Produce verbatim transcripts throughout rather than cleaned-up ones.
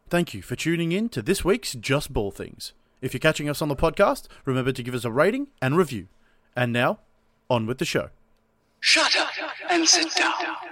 Thank you for tuning in to this week's Just Ball Things. If you're catching us on the podcast, remember to give us a rating and review. And now, on with the show. Shut up and sit down.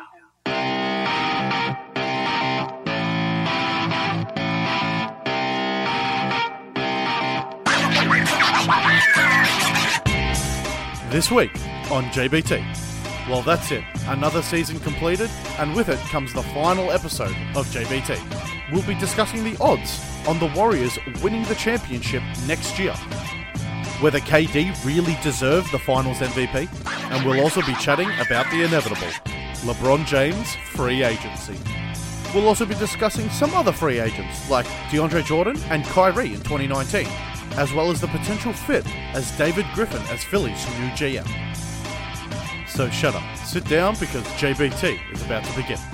This week on J B T. Well, that's it. Another season completed, and with it comes the final episode of J B T. We'll be discussing the odds on the Warriors winning the championship next year, whether K D really deserved the Finals M V P, and we'll also be chatting about the inevitable, LeBron James free agency. We'll also be discussing some other free agents like DeAndre Jordan and Kyrie in twenty nineteen, as well as the potential fit as David Griffin as Philly's new G M. So shut up, sit down, because J B T is about to begin.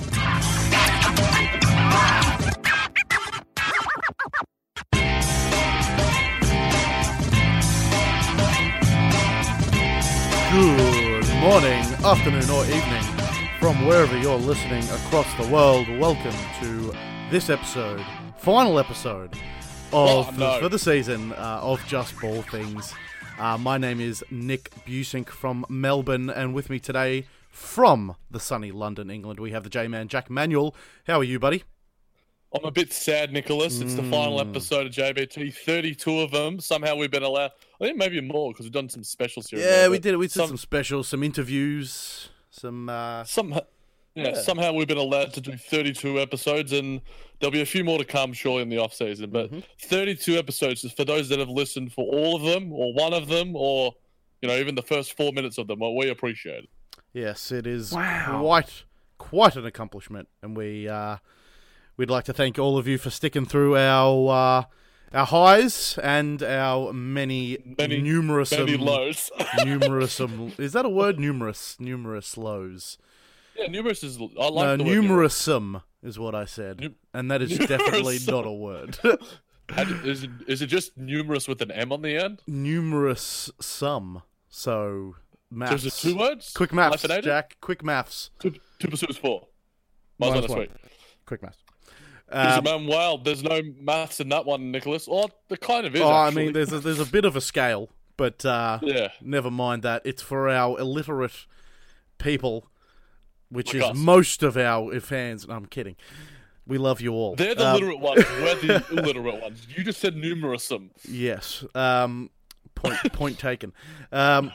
Good morning, afternoon or evening from wherever you're listening across the world. Welcome to this episode, final episode of Oh, no. for the season uh, of Just Ball Things. Uh, my name is Nick Busink from Melbourne, and with me today from the sunny London, England, we have the J-Man, Jack Manuel. How are you, buddy? I'm a bit sad, Nicholas. It's the final Mm. episode of J B T. thirty-two of them. Somehow we've been allowed. I think maybe more because we've done some specials here. and Yeah, there, we but did. We did some, some, specials, some interviews, some. Uh, Somehow, yeah, Yeah. somehow we've been allowed to do thirty-two episodes, and there'll be a few more to come, surely, in the off season. But Mhm. thirty-two episodes is for those that have listened for all of them, or one of them, or you know, even the first four minutes of them. Well, we appreciate it. yes, it is Wow. quite quite an accomplishment, and we uh, we'd like to thank all of you for sticking through our uh, our highs and our many, Many- numerous Maybe um, lows. numerous um, is that a word? Numerous numerous lows. yeah, numerous is. I like No, the word numerous sum is what I said, Nu- and that is definitely numerous not a word. How do- Is it, is it just numerous with an M on the end? Numerous sum. So So maths. is it two words? Quick maths, Hyphenated? Jack. Quick maths. Two, two plus two is four. Mine's Minus on this one. week. Quick maths. Is Um, it, man, wow, there's no maths in that one, Nicholas. Oh, there kind of is, oh, I actually. mean, there's a, there's a bit of a scale, but uh, Yeah. never mind that. It's for our illiterate people, which Like is us. most of our fans. No, I'm kidding. We love you all. They're the Um, literate ones. We're the illiterate ones. You just said numerous-um. Yes. Um, point point taken. Um,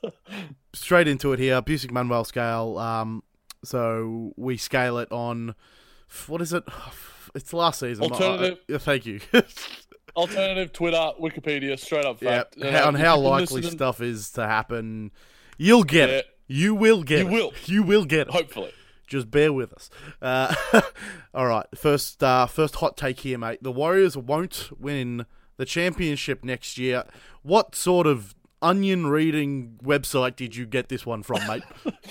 straight into it here. Busik Manuel scale. Um, so we scale it on. What is it? It's last season. Alternative. Uh, thank you. Alternative, Twitter, Wikipedia, straight up Yeah. fact. And, How, uh, on if how you've been likely listening- stuff is to happen. You'll get Yeah. it. You will get You it. will. You will get it. Hopefully. Just bear with us. Uh, all right. First, uh, first hot take here, mate. The Warriors won't win the championship next year. What sort of onion reading website did you get this one from, mate?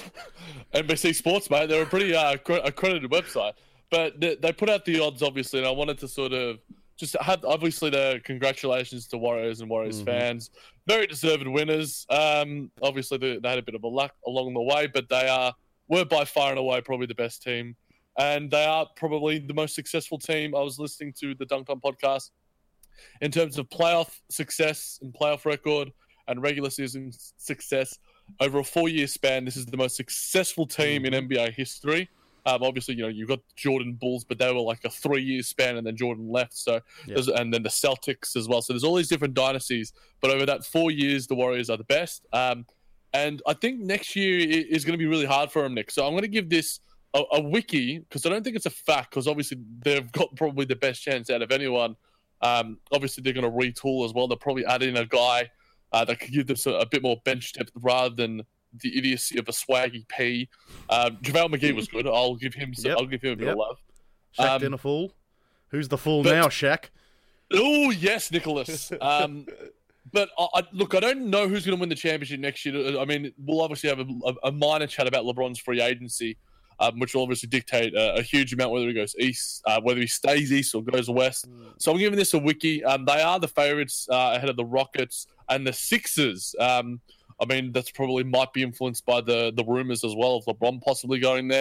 N B C Sports, mate. They're a pretty uh, cre- accredited website. But they, they put out the odds, obviously, and I wanted to sort of just have, obviously, the congratulations to Warriors and Warriors Mhm. fans. Very deserved winners. Um, obviously, they, they had a bit of a luck along the way, but they are were by far and away probably the best team. And they are probably the most successful team. I was listening to the Dunked On podcast. In terms of playoff success and playoff record and regular season success, over a four-year span, this is the most successful team in N B A history. Um, obviously, you know, you've got Jordan Bulls, but they were like a three-year span, and then Jordan left. So, Yeah. there's and then the Celtics as well. So there's all these different dynasties. But over that four years, the Warriors are the best. Um, and I think next year i- is going to be really hard for them, Nick. So I'm going to give this a, a wiki, because I don't think it's a fact, because obviously they've got probably the best chance out of anyone. Um, obviously, they're going to retool as well. They'll probably add in a guy uh, that could give them a, a bit more bench depth rather than the idiocy of a Swaggy P. Um, JaVale McGee was good. I'll give him. Some, Yep. I'll give him a bit Yep. of love. Shaq Um, been a fool? Who's the fool but- now, Shaq? Oh yes, Nicholas. Um, but I, I, look, I don't know who's going to win the championship next year. I mean, we'll obviously have a, a, a minor chat about LeBron's free agency, um, which will obviously dictate a, a huge amount whether he goes east, uh, whether he stays east or goes west. So I'm giving this a wiki. Um, they are the favorites uh, ahead of the Rockets and the Sixers. Um, I mean, that's probably might be influenced by the the rumors as well of LeBron possibly going there.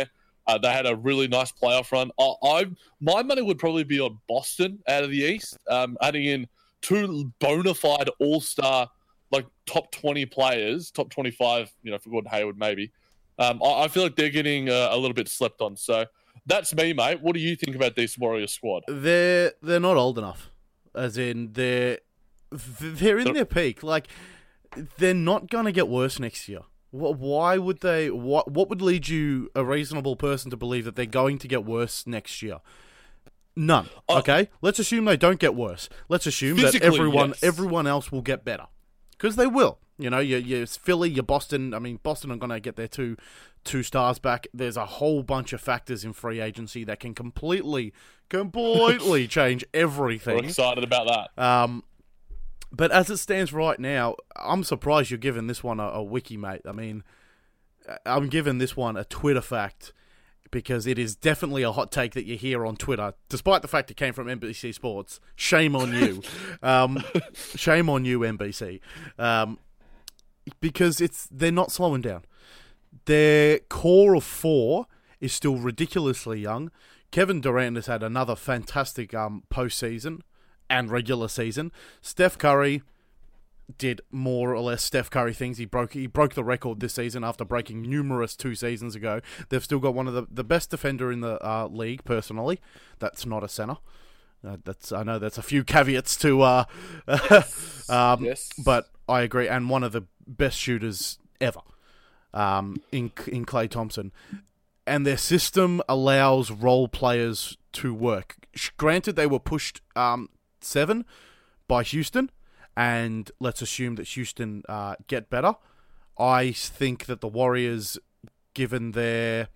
Uh, they had a really nice playoff run. I, I my money would probably be on Boston out of the East, um, adding in two bona fide all-star, like top twenty players, top twenty-five, you know, for Gordon Hayward maybe. Um, I, I feel like they're getting uh, a little bit slept on. So that's me, mate. What do you think about this Warriors squad? They're they're not old enough, as in they're they're in their peak. Like, they're not gonna get worse next year. Why would they? What what would lead you, a reasonable person, to believe that they're going to get worse next year? None. Uh, okay, let's assume they don't get worse. Let's assume that everyone yes. everyone else will get better, because they will. You know, your your Philly, your Boston. I mean, Boston are going to get their two two stars back. There's a whole bunch of factors in free agency that can completely, completely change everything. We're excited about that. Um, but as it stands right now, I'm surprised you're giving this one a, a wiki, mate. I mean, I'm giving this one a Twitter fact, because it is definitely a hot take that you hear on Twitter, despite the fact it came from N B C Sports. Shame on you. um, shame on you, N B C. Um, because it's they're not slowing down. Their core of four is still ridiculously young. Kevin Durant has had another fantastic um, postseason and regular season. Steph Curry did more or less Steph Curry things. He broke he broke the record this season after breaking numerous two seasons ago. They've still got one of the, the best defender in the uh, league, personally. That's not a center. Uh, that's I know that's a few caveats to, uh, Yes. um, yes. but I agree. And one of the best shooters ever, um, in in Klay Thompson. And their system allows role players to work. Granted, they were pushed um, seven by Houston, and let's assume that Houston uh, get better. I think that the Warriors, given their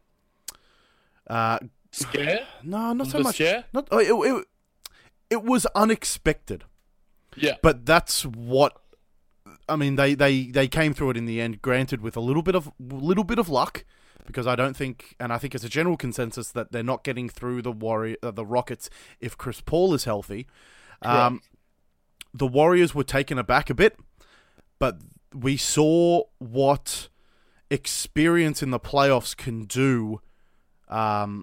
uh, Scare? no, not so The much. scare? Not oh, it, it. It was unexpected, Yeah. but that's what. I mean, they, they, they came through it in the end. Granted, with a little bit of little bit of luck, because I don't think, and I think it's a general consensus that they're not getting through the Warrior, uh, the Rockets if Chris Paul is healthy. Um, the Warriors were taken aback a bit, but we saw what experience in the playoffs can do um,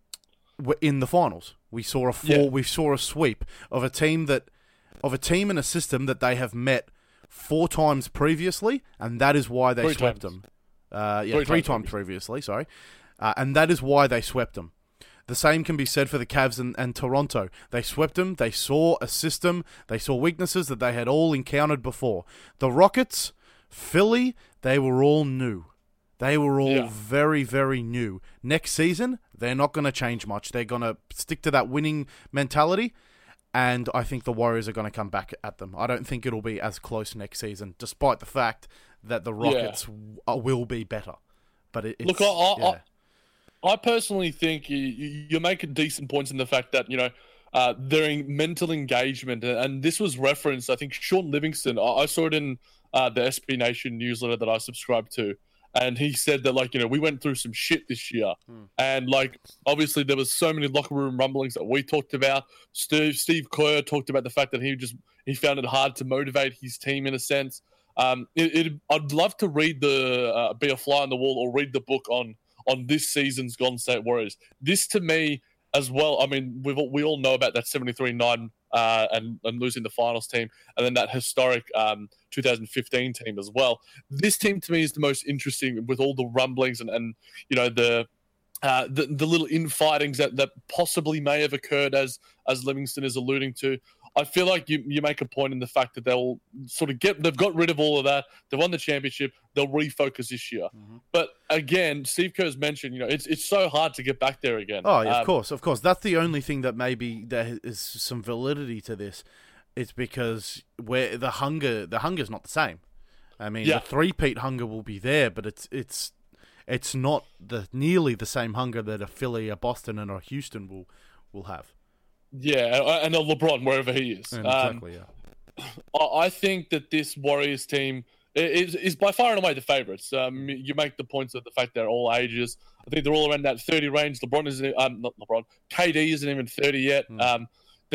in the finals. We saw a four, Yeah. we saw a sweep of a team that of a team and a system that they have met four times previously, and that is why they Three swept times. them. Uh, yeah, Three three, times times previously, sorry. Uh, and that is why they swept them. The same can be said for the Cavs and, and Toronto. They swept them. They saw a system. They saw weaknesses that they had all encountered before. The Rockets, Philly, they were all new. They were all Yeah. very, very new. Next season, they're not going to change much. They're going to stick to that winning mentality, and I think the Warriors are going to come back at them. I don't think it'll be as close next season, despite the fact that the Rockets yeah. will be better. But it, it's, Look, I, I, yeah. I, I personally think you, you, you're making decent points in the fact that, you know, uh, they're in mental engagement, and this was referenced, I think, Sean Livingston. I, I saw it in uh, the S B Nation newsletter that I subscribe to. And he said that, like, you know, we went through some shit this year. Hmm. And, like, obviously there was so many locker room rumblings that we talked about. Steve, Steve Kerr talked about the fact that he just he found it hard to motivate his team in a sense. Um, it, it, I'd love to read the, uh, be a fly on the wall or read the book on on this season's Golden State Warriors. This, to me, as well, I mean, we've, we all know about that seventy-three nine uh, and, and losing the finals team, and then that historic um, two thousand fifteen team as well. This team, to me, is the most interesting with all the rumblings and, and you know, the, uh, the the little infightings that, that possibly may have occurred, as as Livingston is alluding to. I feel like you, you make a point in the fact that they'll sort of get, they've got rid of all of that. They've won the championship. They'll refocus this year. Mm-hmm. But again, Steve Kerr's mentioned, you know, it's it's so hard to get back there again. Oh, yeah, um, of course, of course. That's the only thing that maybe there is some validity to this. It's because where the hunger, the hunger's not the same. I mean, yeah. the three-peat hunger will be there, but it's it's it's not the nearly the same hunger that a Philly, a Boston, and a Houston will will have. Yeah, and a LeBron, wherever he is. And exactly, um, yeah. I think that this Warriors team is, is by far and away the favourites. Um, you make the points of the fact they're all ages. I think they're all around that thirty range. LeBron isn't, um, not LeBron, K D isn't even thirty yet. Mm. Um,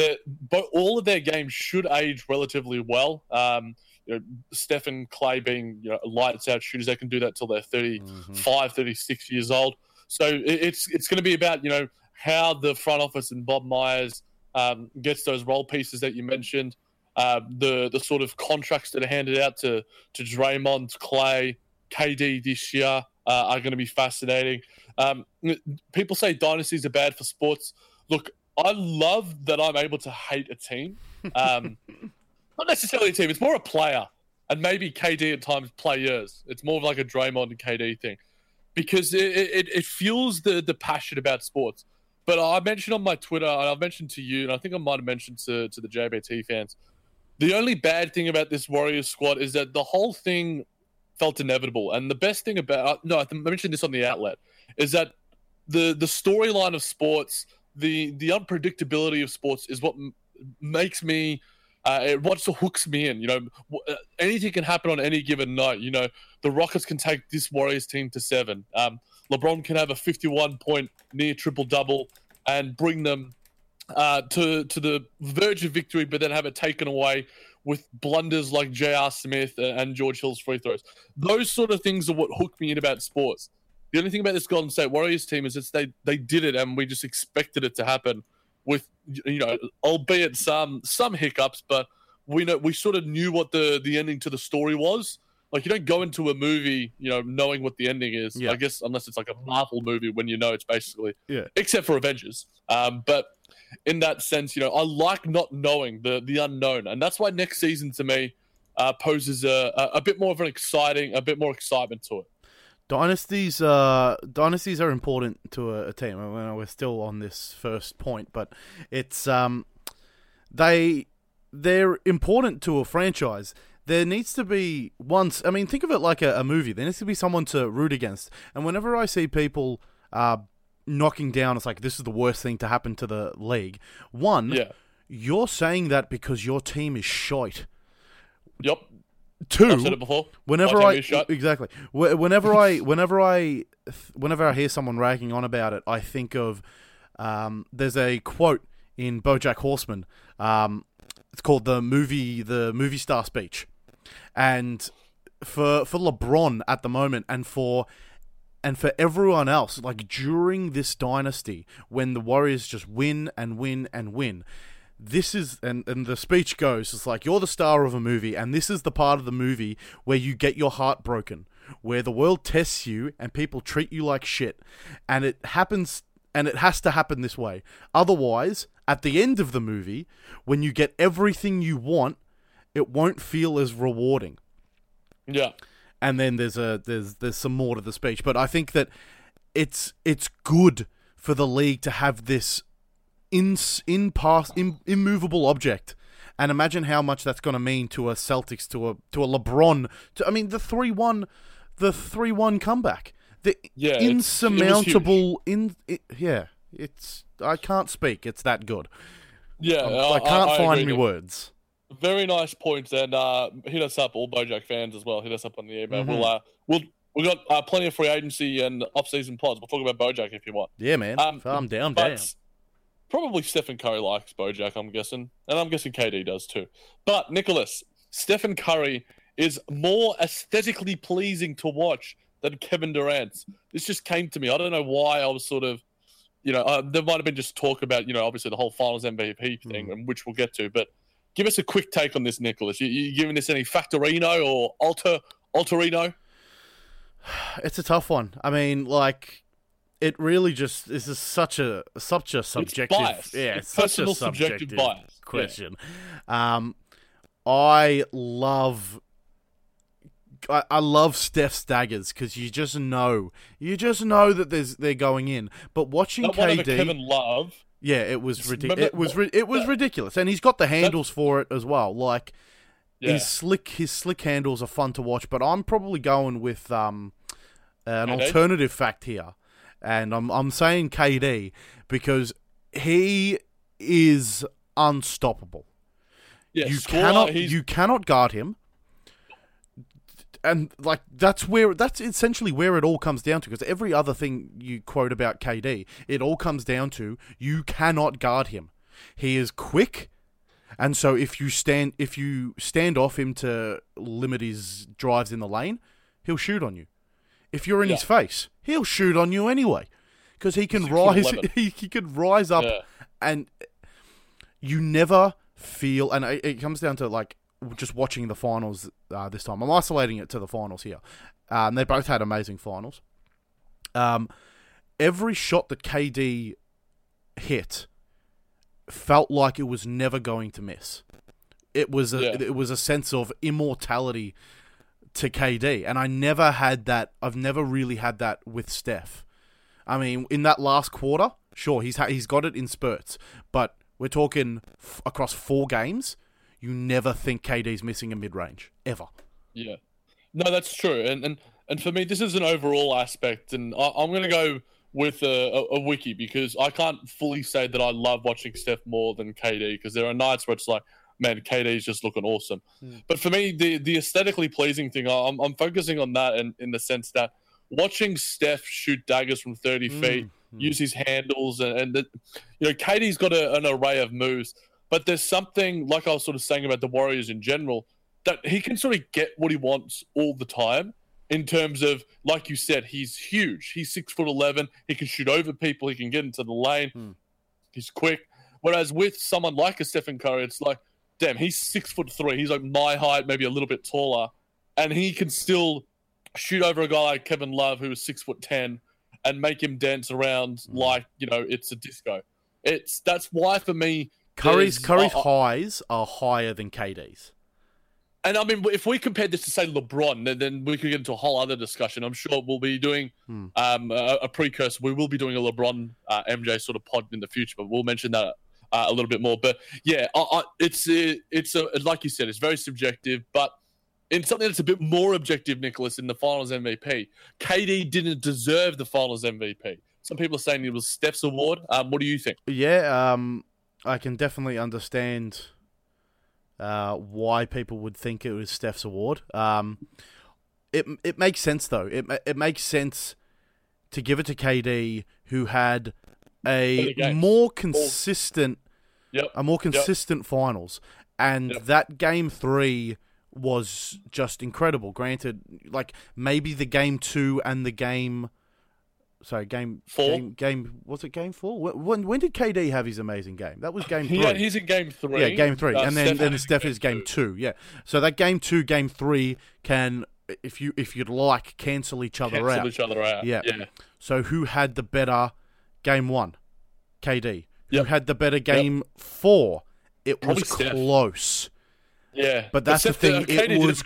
but all of their games should age relatively well. Um, you know, Steph and Klay being, you know, lights out shooters, they can do that till they're thirty-five, mm-hmm. thirty-six years old. So it, it's it's going to be about, you know, how the front office and Bob Myers um, gets those role pieces that you mentioned, uh, the the sort of contracts that are handed out to to Draymond, Clay, K D this year uh, are going to be fascinating. Um, people say dynasties are bad for sports. Look, I love that I'm able to hate a team. Um, not necessarily a team. It's more a player. And maybe K D at times players. It's more of like a Draymond and K D thing. Because it, it, it fuels the, the passion about sports. But I mentioned on my Twitter, and I've mentioned to you, and I think I might have mentioned to, to the J B T fans, the only bad thing about this Warriors squad is that the whole thing felt inevitable. And the best thing about, no, I mentioned this on the outlet, is that the the storyline of sports, the the unpredictability of sports is what m- makes me, uh, it what hooks me in. You know, w- anything can happen on any given night. You know, the Rockets can take this Warriors team to seven. Um, LeBron can have a fifty-one point near triple double and bring them uh, to to the verge of victory, but then have it taken away with blunders like J R. Smith and George Hill's free throws. Those sort of things are what hook me in about sports. The only thing about this Golden State Warriors team is that they they did it, and we just expected it to happen. With, you know, albeit some some hiccups, but we know we sort of knew what the the ending to the story was. Like, you don't go into a movie, you know, knowing what the ending is. Yeah. I guess unless it's like a Marvel movie, when you know it's basically, Yeah. except for Avengers. Um, but in that sense, you know, I like not knowing the the unknown, and that's why next season to me uh, poses a, a a bit more of an exciting, a bit more excitement to it. Dynasties, uh, dynasties are important to a, a team. I mean, we're still on this first point, but it's um, they they're important to a franchise. There needs to be once. I mean, think of it like a, a movie. There needs to be someone to root against. And whenever I see people uh, knocking down, it's like this is the worst thing to happen to the league. One, Yeah. you're saying that because your team is shite. Yep. Two, I've said it before. whenever My I team is shut. exactly, Wh- whenever I, whenever I, whenever I hear someone ragging on about it, I think of um, there's a quote in BoJack Horseman. Um, it's called the movie, the movie star speech, and for for LeBron at the moment, and for and for everyone else, like during this dynasty, when the Warriors just win and win and win. This is, and, and the speech goes, it's like, you're the star of a movie, and this is the part of the movie where you get your heart broken, where the world tests you and people treat you like shit, and it happens, and it has to happen this way. Otherwise, at the end of the movie, when you get everything you want, it won't feel as rewarding. Yeah. And then there's a there's there's some more to the speech, but I think that it's it's good for the league to have this in in past in, immovable object, and imagine how much that's going to mean to a Celtics, to a to a LeBron. To, I mean, the three one, the three one comeback, the Yeah, it's- insurmountable. In it, yeah, it's I can't speak. It's that good. Yeah. I, I can't I find agree me there. words. Very nice points, and uh, hit us up, all BoJack fans as well. Hit us up on the email. Mhm. We'll uh, we'll we got uh, plenty of free agency and off-season pods. We'll talk about BoJack if you want. Yeah, man. Um, I'm down, but down. Probably Stephen Curry likes BoJack, I'm guessing, and I'm guessing K D does too. But Nicholas, Stephen Curry is more aesthetically pleasing to watch than Kevin Durant. This just came to me. I don't know why I was sort of, you know, uh, there might have been just talk about, you know, obviously the whole Finals M V P thing, Mm. and which we'll get to. But give us a quick take on this, Nicholas. You, you giving this any Factorino or Alter Alterino? It's a tough one. I mean, like, it really just this is such a such a subjective, bias. yeah, It's such personal a subjective subjective bias. Yeah. question. Um, I love. I, I love Steph staggers because you just know, you just know that there's they're going in. But watching Not one K of D, a Kevin Love. yeah, it was ridiculous. Remember- It was ri- it was ridiculous, and he's got the handles for it as well. Like Yeah. his slick his slick handles are fun to watch. But I'm probably going with um an K D? alternative fact here, and I'm I'm saying K D because he is unstoppable. Yeah, you scorer, cannot he's- you cannot guard him. And like that's where that's essentially where it all comes down to, because every other thing you quote about K D, it all comes down to you cannot guard him. He is quick, and so if you stand if you stand off him to limit his drives in the lane, he'll shoot on you. If you're in Yeah. his face, he'll shoot on you anyway. because he can Six foot rise. eleven. He, he could rise up, Yeah. and you never feel. And it, it comes down to like just watching the finals uh, this time. I'm isolating it to the finals here. Um, they both had amazing finals. Um, every shot that K D hit felt like it was never going to miss. It was a, Yeah. it was a sense of immortality to K D, and I never had that. I've never really had that with Steph. I mean, in that last quarter, sure, he's ha- he's got it in spurts, but we're talking f- across four games. You never think K D's missing a mid-range ever. Yeah, no, that's true, and and and for me, this is an overall aspect, and I, I'm going to go with a, a, a wiki because I can't fully say that I love watching Steph more than K D because there are nights where it's like, man, K D's just looking awesome. Mm. But for me, the the aesthetically pleasing thing, I'm I'm focusing on that in, in the sense that watching Steph shoot daggers from thirty mm. feet, mm. use his handles, and, and the, you know, K D's got a, an array of moves, but there's something, like I was sort of saying about the Warriors in general, that he can sort of get what he wants all the time in terms of, like you said, he's huge. He's six foot eleven. He can shoot over people. He can get into the lane. Mm. He's quick. Whereas with someone like a Stephen Curry, it's like, damn, he's six foot three. He's like my height, maybe a little bit taller, and he can still shoot over a guy like Kevin Love, who is six foot ten, and make him dance around mm. like, you know, it's a disco. It's that's why for me, Curry's Curry's uh, highs are higher than K D's. And I mean, if we compared this to say LeBron, then, then we could get into a whole other discussion. I'm sure we'll be doing hmm. um, a, a precursor. We will be doing a LeBron uh, M J sort of pod in the future, but we'll mention that uh, a little bit more. But yeah, I, I, it's uh, it's a, like you said, it's very subjective. But in something that's a bit more objective, Nicholas, in the Finals M V P, K D didn't deserve the Finals M V P. Some people are saying it was Steph's award. Um, what do you think? Yeah, um, I can definitely understand Uh, why people would think it was Steph's award. Um, it it makes sense though. It it makes sense to give it to K D, who had a more consistent, yep. a more consistent yep. finals, and yep. that game three was just incredible. Granted, like maybe the game two and the game. Sorry, game four. Game, game was it game four? When when did K D have his amazing game? That was game three. Yeah, he's in game three. Yeah, game three, uh, and then Steph then Steph is game two. two. Yeah, so that game two, game three can, if you if you'd like, cancel each other cancel out. each other out. Yeah. yeah. So who had the better game one? K D. Yep. Who had the better game yep. four? It Probably was Steph. close. Yeah, but that's but the thing. Uh, it was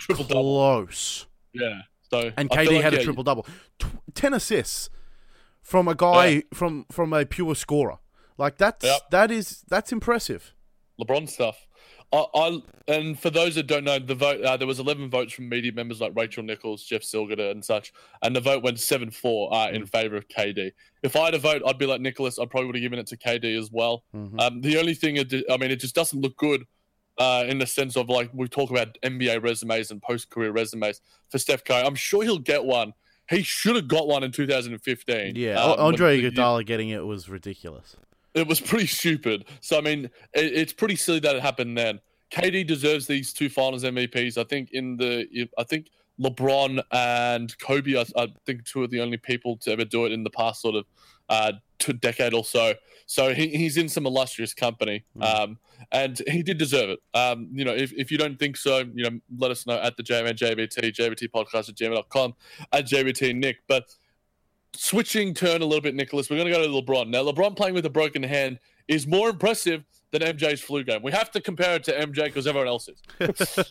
close. Yeah. So and K D like, had yeah, a triple double, T- ten assists. From a guy yeah. from, from a pure scorer, like that's yep. that is that's impressive. LeBron stuff. I, I and for those that don't know, the vote uh, there was eleven votes from media members like Rachel Nichols, Jeff Silgata, and such, and the vote went seven four uh, in favor of K D. If I had a vote, I'd be like Nicholas. I probably would have given it to K D as well. Mm-hmm. Um, the only thing, it, I mean, it just doesn't look good uh, in the sense of like we talk about N B A resumes and post career resumes for Steph Curry. I'm sure he'll get one. He should have got one in two thousand fifteen. Yeah, um, Andre Iguodala getting it was ridiculous. It was pretty stupid. So, I mean, it, it's pretty silly that it happened then. K D deserves these two Finals M V Ps. I think in the, I think LeBron and Kobe, I, I think two of the only people to ever do it in the past sort of uh, two decade or so. So he, he's in some illustrious company, mm. um, and he did deserve it. Um, you know, if, if you don't think so, you know, let us know at the J M N J B T, J B T podcast at gmail dot com, at J B T Nick. But switching turn a little bit, Nicholas, we're going to go to LeBron. Now, LeBron playing with a broken hand is more impressive than M J's flu game. We have to compare it to M J because everyone else is.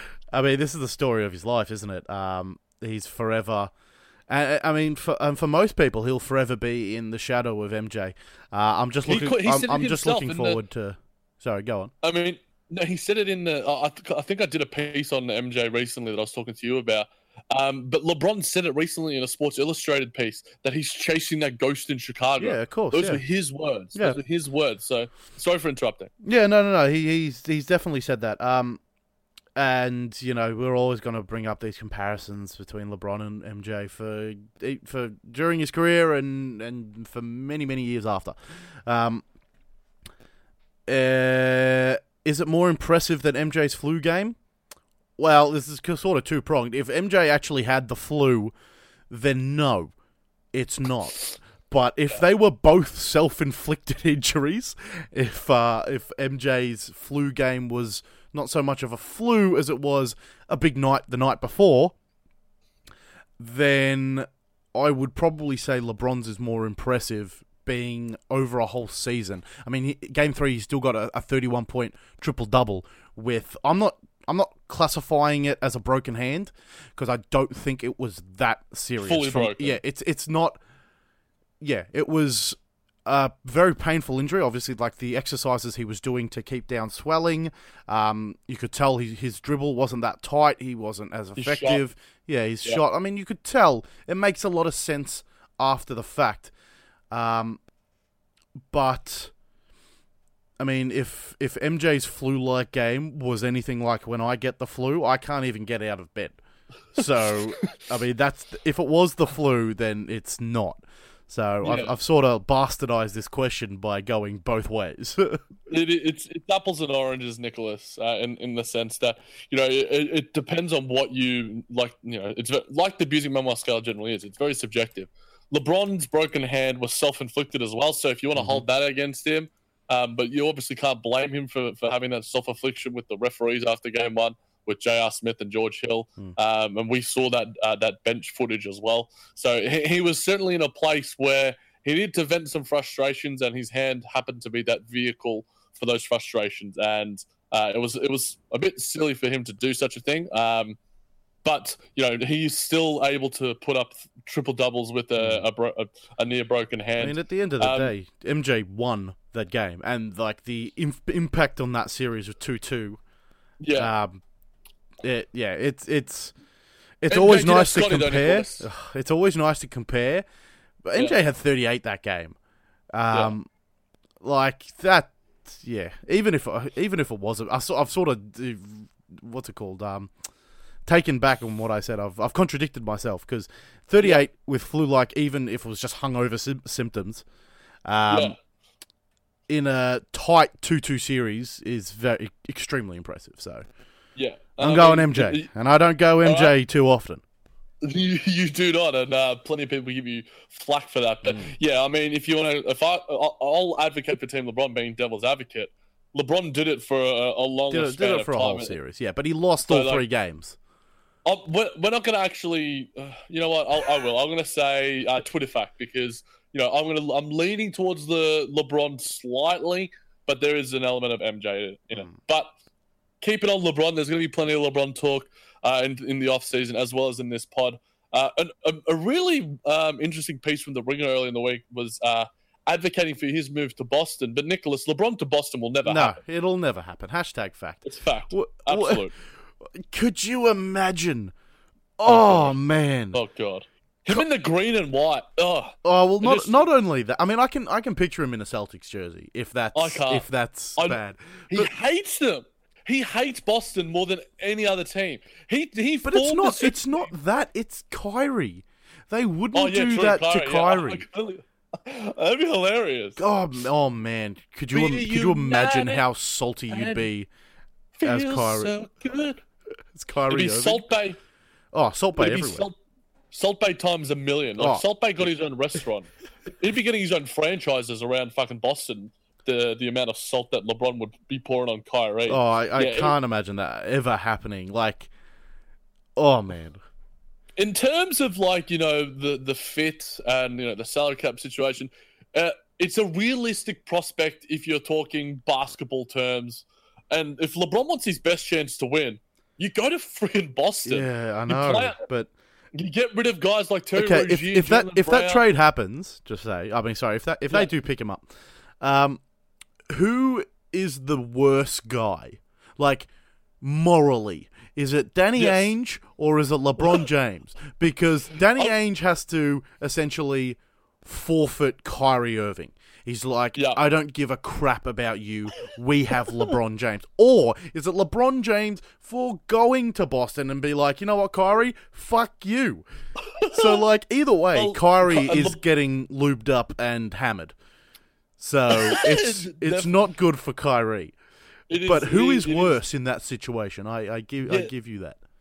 I mean, this is the story of his life, isn't it? Um, he's forever... I, I mean, for um, for most people, he'll forever be in the shadow of M J. Uh, I'm just looking. He, he I'm, I'm just looking forward the, to. Sorry, go on. I mean, no, he said it in the. I, th- I think I did a piece on M J recently that I was talking to you about. Um, but LeBron said it recently in a Sports Illustrated piece that he's chasing that ghost in Chicago. Yeah, of course. Those yeah. were his words. Yeah. Those were his words. So sorry for interrupting. Yeah, no, no, no. He, he's he's definitely said that. Um, and you know we're always going to bring up these comparisons between LeBron and M J for for during his career and, and for many many years after. Um, uh, is it more impressive than M J's flu game? Well, this is sort of two-pronged. If M J actually had the flu, then no, it's not. But if they were both self-inflicted injuries, if uh, if M J's flu game was not so much of a flu as it was a big night the night before, then I would probably say LeBron's is more impressive being over a whole season. I mean, he, game three, he's still got a, a thirty-one point triple-double with... I'm not I'm not classifying it as a broken hand because I don't think it was that serious. Fully From, broken. Yeah, it's it's not... Yeah, it was a very painful injury. Obviously, like the exercises he was doing to keep down swelling, um, you could tell he, his dribble wasn't that tight. He wasn't as His effective. shot. Yeah, his Yeah. shot. I mean, you could tell. It makes a lot of sense after the fact. Um, but, I mean, if if M J's flu-like game was anything like when I get the flu, I can't even get out of bed. So, I mean, that's if it was the flu, then it's not. So Yeah. I've, I've sort of bastardized this question by going both ways. it, it's it's apples and oranges, Nicholas, uh, in in the sense that you know it, it depends on what you like. You know, it's ve- like the abusing memoir scale generally is. It's very subjective. LeBron's broken hand was self-inflicted as well. So if you want to Mm-hmm. hold that against him, um, but you obviously can't blame him for for having that self-affliction with the referees after game one with J R. Smith and George Hill, Mm. um, and we saw that uh, that bench footage as well. So he, he was certainly in a place where he needed to vent some frustrations, and his hand happened to be that vehicle for those frustrations. And uh, it was it was a bit silly for him to do such a thing. Um, but you know he's still able to put up triple doubles with a a, bro- a, a near broken I hand. mean, at the end of the Um, day, M J won that game, and like the im- impact on that series of two two. yeah, Um, it, yeah, it's it's it's M J always did have nice to Scotty, though, compare. Nicholas. Ugh, It's always nice to compare. But M J Yeah. had thirty-eight that game. Um, like that. Yeah, even if even if it wasn't, I sort- I've sort of uh, what's it called? Um, taken back on what I said. I've I've contradicted myself because thirty-eight with flu-like, even if it was just hungover sim- symptoms, um, yeah. in a tight two two series is very extremely impressive. So yeah. I'm I going mean, M J, y- and I don't go M J Alright. too often. You, you do not, and uh, plenty of people give you flack for that. But yeah, I mean, if you want to, if I, I'll, I'll advocate for Team LeBron being devil's advocate. LeBron did it for a, a longer Did it, span did it of for a time. whole series, yeah, but he lost So, all like- three games. I'll, we're, we're not going to actually. Uh, you know what? I'll, I will. I'm going to say uh, Twitter fact because you know I'm going to. I'm leaning towards the LeBron slightly, but there is an element of M J in it. But keep it on LeBron. There's going to be plenty of LeBron talk uh, in in the off season as well as in this pod. Uh, an, a, a really um, interesting piece from the Ringer early in the week was uh, advocating for his move to Boston. But Nicholas, LeBron to Boston will never No, happen. it'll never happen. Hashtag fact. It's fact. Wha- wha- Absolute. Could you imagine? Oh man! Oh god. Him in the green and white. Oh, Oh well, not just- not only that. I mean, I can I can picture him in a Celtics jersey if that's I can't. if that's I- bad. he But, hates them. He hates Boston more than any other team. He he. but it's formed not. the- It's not that. It's Kyrie. They wouldn't Oh yeah, do true, that Kyrie, to yeah. Kyrie. Oh, my God. That'd be hilarious. Oh, m- oh man, could you Be im- could you imagine united how salty you'd and be as Feels Kyrie? so good. as It'd Kyrie be Irving? Salt Bay. Oh, Salt Bay It'd be everywhere. Salt, Salt Bay times a million. Like Oh. Salt Bay got his own restaurant. He'd be getting his own franchises around fucking Boston. The the amount of salt that LeBron would be pouring on Kyrie. Oh, I, I Yeah, it- can't imagine that ever happening. Like, oh man. In terms of like you know the the fit and you know the salary cap situation, uh, it's a realistic prospect if you're talking basketball terms. And if LeBron wants his best chance to win, you go to freaking Boston. Yeah, I You know, play- but You get rid of guys like Terry okay. If, Rozier, if that Jaylen if that Brown. trade happens, just say. I mean, sorry. If that if Yeah. they do pick him up, um, who is the worst guy? Like morally, is it Danny Yes. Ainge or is it LeBron James? Because Danny Oh. Ainge has to essentially forfeit Kyrie Irving. He's like, Yeah. I don't give a crap about you. We have LeBron James. Or is it LeBron James for going to Boston and be like, you know what, Kyrie? Fuck you. So, like, either way, Well, Kyrie Ky- is Le- getting lubed up and hammered. So, it's it's Def- not good for Kyrie. It is- But who it- is it worse in that situation? I, I give I Yeah. give you that.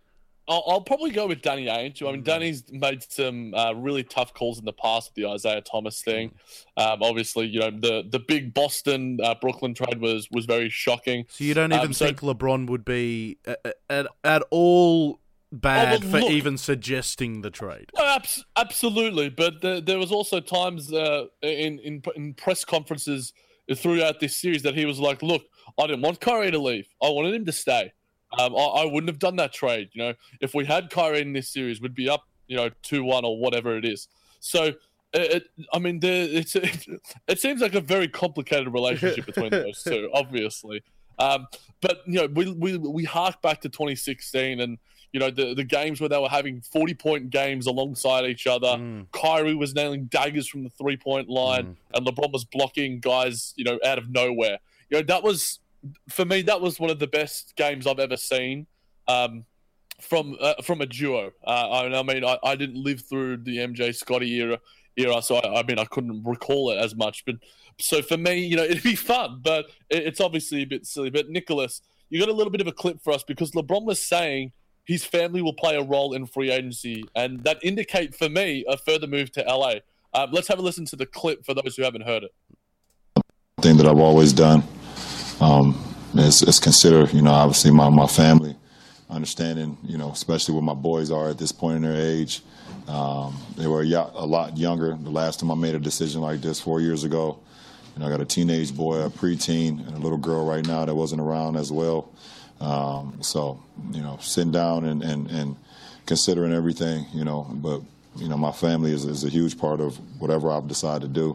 I'll, I'll probably go with Danny Ainge. I mean, Mm. Danny's made some uh, really tough calls in the past with the Isaiah Thomas thing. Um, obviously, you know, the the big Boston uh, Brooklyn trade was was very shocking. So you don't even Um, so- think LeBron would be at, at, at all bad Oh, well, for look- even suggesting the trade? Oh, abs- absolutely, but the, there was also times uh, in, in in press conferences throughout this series that he was like, "Look, I didn't want Kyrie to leave. I wanted him to stay. Um, I, I wouldn't have done that trade. You know, if we had Kyrie in this series, we'd be up, you know, two one or whatever it is." So, it, it, I mean, the, it's it, it seems like a very complicated relationship between those two, obviously. Um, but you know, we we we hark back to twenty sixteen and. You know, the, the games where they were having forty-point games alongside each other. Mm. Kyrie was nailing daggers from the three-point line, Mm. and LeBron was blocking guys, you know, out of nowhere. You know, that was, for me, that was one of the best games I've ever seen um, from uh, from a duo. Uh, I, I mean, I, I didn't live through the M J Scotty era, era, so I, I mean, I couldn't recall it as much. But so for me, you know, it'd be fun, but it, it's obviously a bit silly. But Nicholas, you got a little bit of a clip for us because LeBron was saying his family will play a role in free agency, and that indicate for me a further move to L A. Um, let's have a listen to the clip for those who haven't heard it. Thing that I've always done um, is, is consider, you know, obviously my, my family, understanding, you know, especially where my boys are at this point in their age. Um, they were a lot younger. The last time I made a decision like this four years ago, you know, I got a teenage boy, a preteen, and a little girl right now that wasn't around as well. Um, so, you know, sitting down and, and, and considering everything, you know, but, you know, my family is, is a huge part of whatever I've decided to do.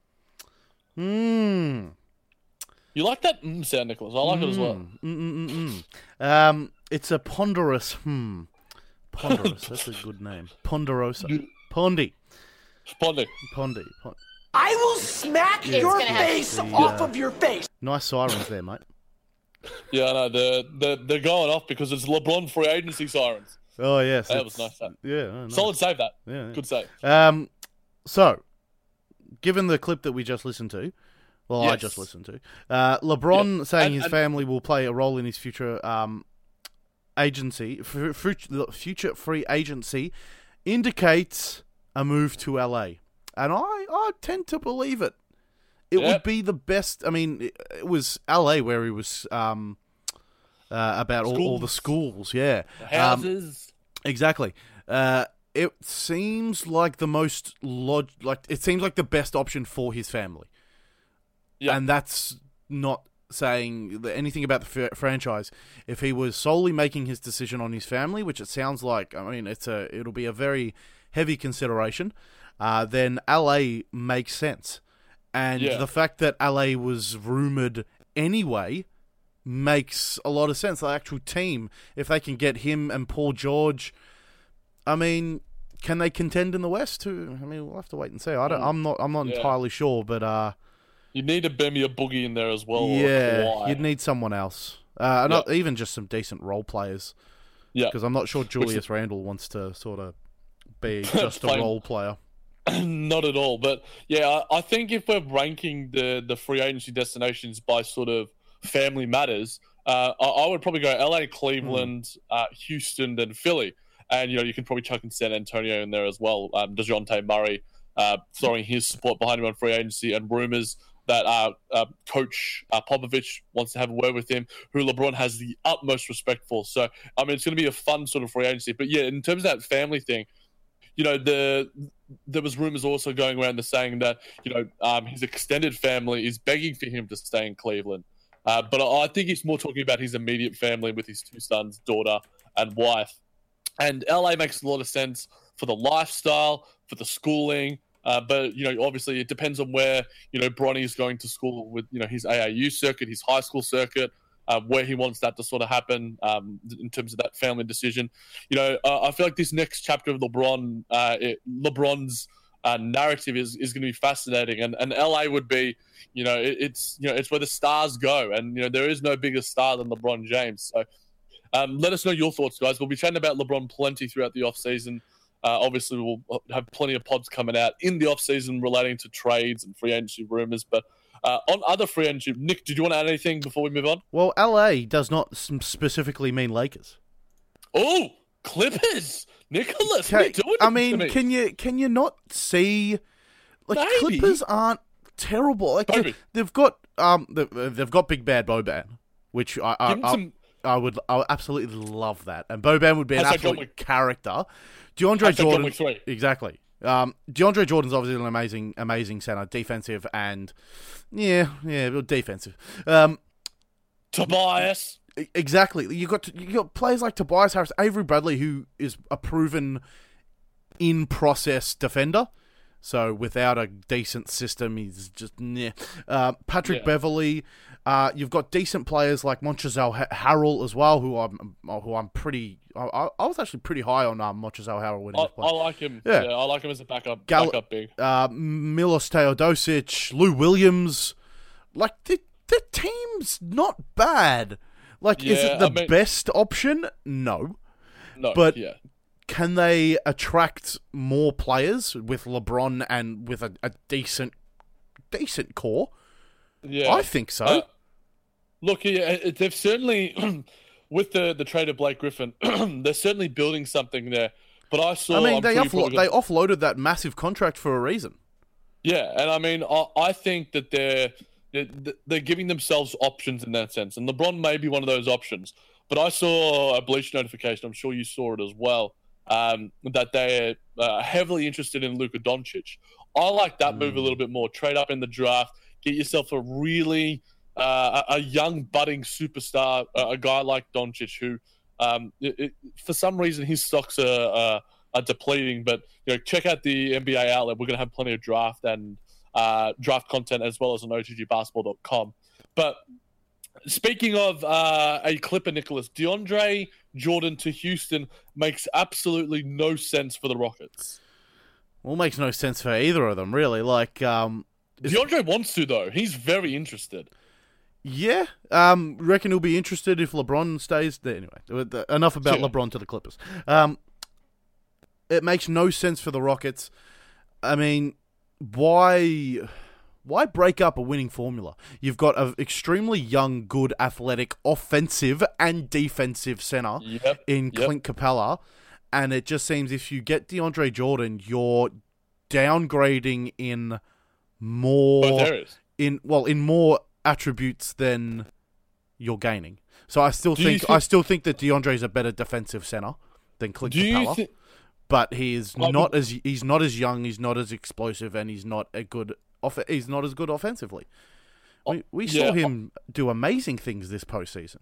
Hmm. You like that mm sound, Nicholas? I like it as well. Mm, mm, mm, mm. Um, it's a ponderous hmm. Ponderous. That's a good name. Ponderosa. Pondy. Pondy. Pondy. Pond- I will smack Yeah, your it's gonna have face to be, off uh, of your face. Nice sirens there, mate. Yeah, I know. They're, they're, they're going off because it's LeBron free agency sirens. Oh yes, That it's- was nice, that. Yeah, oh, nice. Solid save, that. Yeah, yeah. Good save. Um, so, given the clip that we just listened to, well, I Yes. just listened to, uh, LeBron Yeah. saying And- his and- family will play a role in his future um, agency, f- future, future free agency, indicates a move to L A, and I, I tend to believe it. It Yep. would be the best. I mean, it, it was L A where he was um, uh, about all, all the schools. Yeah, The Um, houses. Exactly. Uh, it seems like the most log- like it seems like the best option for his family. Yeah. And that's not saying th- anything about the f- franchise. If he was solely making his decision on his family, which it sounds like, I mean, it's a it'll be a very heavy consideration. Uh, then L A makes sense, and Yeah. the fact that L A was rumored anyway makes a lot of sense. The actual team, if they can get him and Paul George, I mean, can they contend in the West too? I mean, we'll have to wait and see. I don't. I'm not. I'm not Yeah. entirely sure, but uh, You need a Bemia Boogie in there as well. or a yeah, Kawhi. you'd need someone else. Uh, not even just some decent role players. Yeah. Because I'm not sure Julius is- Randle wants to sort of be just a Play- role player. Not at all. But yeah, I, I think if we're ranking the, the free agency destinations by sort of family matters, uh, I, I would probably go L A, Cleveland, uh, Houston, then Philly. And, you know, you can probably chuck in San Antonio in there as well. Um, DeJounte Murray uh, throwing his support behind him on free agency, and rumors that uh, uh, Coach uh, Popovich wants to have a word with him, who LeBron has the utmost respect for. So, I mean, it's going to be a fun sort of free agency. But, yeah, in terms of that family thing, you know, the there was rumors also going around the saying that, you know, um, his extended family is begging for him to stay in Cleveland. Uh, but I, I think he's more talking about his immediate family with his two sons, daughter, and wife. And L A makes a lot of sense for the lifestyle, for the schooling. Uh, but, you know, obviously it depends on where, you know, Bronny is going to school with, you know, his A A U circuit, his high school circuit, uh, where he wants that to sort of happen um, in terms of that family decision. You know, uh, I feel like this next chapter of LeBron, uh, it, LeBron's uh, narrative is, is going to be fascinating. And, and L A would be, you know, it, it's, you know, it's where the stars go. And, you know, there is no bigger star than LeBron James. So um, let us know your thoughts, guys. We'll be chatting about LeBron plenty throughout the offseason. Uh, obviously, we'll have plenty of pods coming out in the offseason relating to trades and free agency rumors. But uh, on other free agency, Nick, did you want to add anything before we move on? Well, L A does not s- specifically mean Lakers. Oh, Clippers, Nicholas. Can, what are you doing I to mean, me? can you can you not see? Like Maybe. Clippers aren't terrible. Like Maybe. they've got um they've, they've got Big Bad Boban, which I I, Give him I, some- I would I would absolutely love that, and Boban would be an Hashtag John absolute Wick. character. DeAndre Hashtag John Jordan, Wick three. exactly. Um, DeAndre Jordan's obviously an amazing amazing center, defensive and yeah yeah well, defensive. Um, Tobias. e- exactly. You got you got players like Tobias Harris, Avery Bradley, who is a proven in process defender. So without a decent system, he's just nah. Uh, Patrick Yeah. Beverly. Uh, you've got decent players like Montrezl Ha- Harrell as well, who I'm who I'm pretty. I, I I was actually pretty high on um, Montrezl Harrell when he I, was I playing. like him. Yeah. Yeah. I like him as a backup. Gal- backup big. Uh, Milos Teodosic, Lou Williams. Like the the team's not bad. Like, is Yeah, it the I mean- best option? No. No, but- yeah. Can they attract more players with LeBron and with a, a decent decent core? Yeah. I think so. Uh, look, yeah, it- they've certainly, with the, the trade of Blake Griffin, they're certainly building something there. But I saw. I mean, I'm they pretty offlo- probably they gonna- offloaded that massive contract for a reason. Yeah, and I mean, I, I think that they're, they're they're giving themselves options in that sense, and LeBron may be one of those options. But I saw a Bleach notification. I'm sure you saw it as well. Um, that they're uh, heavily interested in Luka Doncic. I like that move a little bit more. Trade up in the draft, get yourself a really uh, a, a young budding superstar, a, a guy like Doncic, who um, it, it, for some reason his stocks are, uh, are depleting. But you know, check out the N B A outlet. We're going to have plenty of draft and uh, draft content as well as on O T G basketball dot com. But speaking of uh, a Clipper, Nicholas, DeAndre Jordan to Houston makes absolutely no sense for the Rockets. Well, makes no sense for either of them, really. Like, um, is- DeAndre wants to, though. He's very interested. yeah, um, reckon he'll be interested if LeBron stays there. Anyway, th- enough about Yeah. LeBron to the Clippers. Um, it makes no sense for the Rockets. I mean, why? Why break up a winning formula? You've got an extremely young, good, athletic, offensive and defensive center Yep. in yep. Clint Capella, and it just seems if you get DeAndre Jordan, you're downgrading in more Both areas. in well in more attributes than you're gaining. So I still Do you think, think- I still think that DeAndre is a better defensive center than Clint Do you Capella, think? but he is I not would- as he's not as young, he's not as explosive, and he's not a good off. He's not as good offensively. We we saw yeah, him do amazing things this postseason.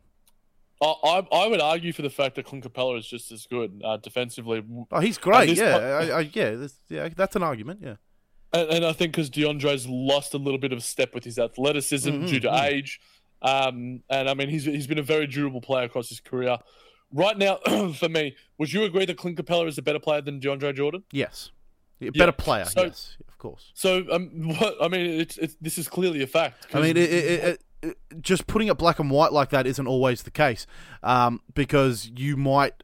I, I I would argue for the fact that Clint Capella is just as good uh, defensively. Oh, he's great. this Yeah, po- I, I, yeah, this, yeah. That's an argument. Yeah. And, and I think because DeAndre's lost a little bit of step with his athleticism Mhm, due to mhm. age. Um, and I mean, he's he's been a very durable player across his career. Right now, for me, would you agree that Clint Capella is a better player than DeAndre Jordan? Yes. Yeah, better Yeah, player. so- yes, of course. So, um, what I mean, it's, it's this is clearly a fact. I mean, it, it, it, it, just putting it black and white like that isn't always the case, um, because you might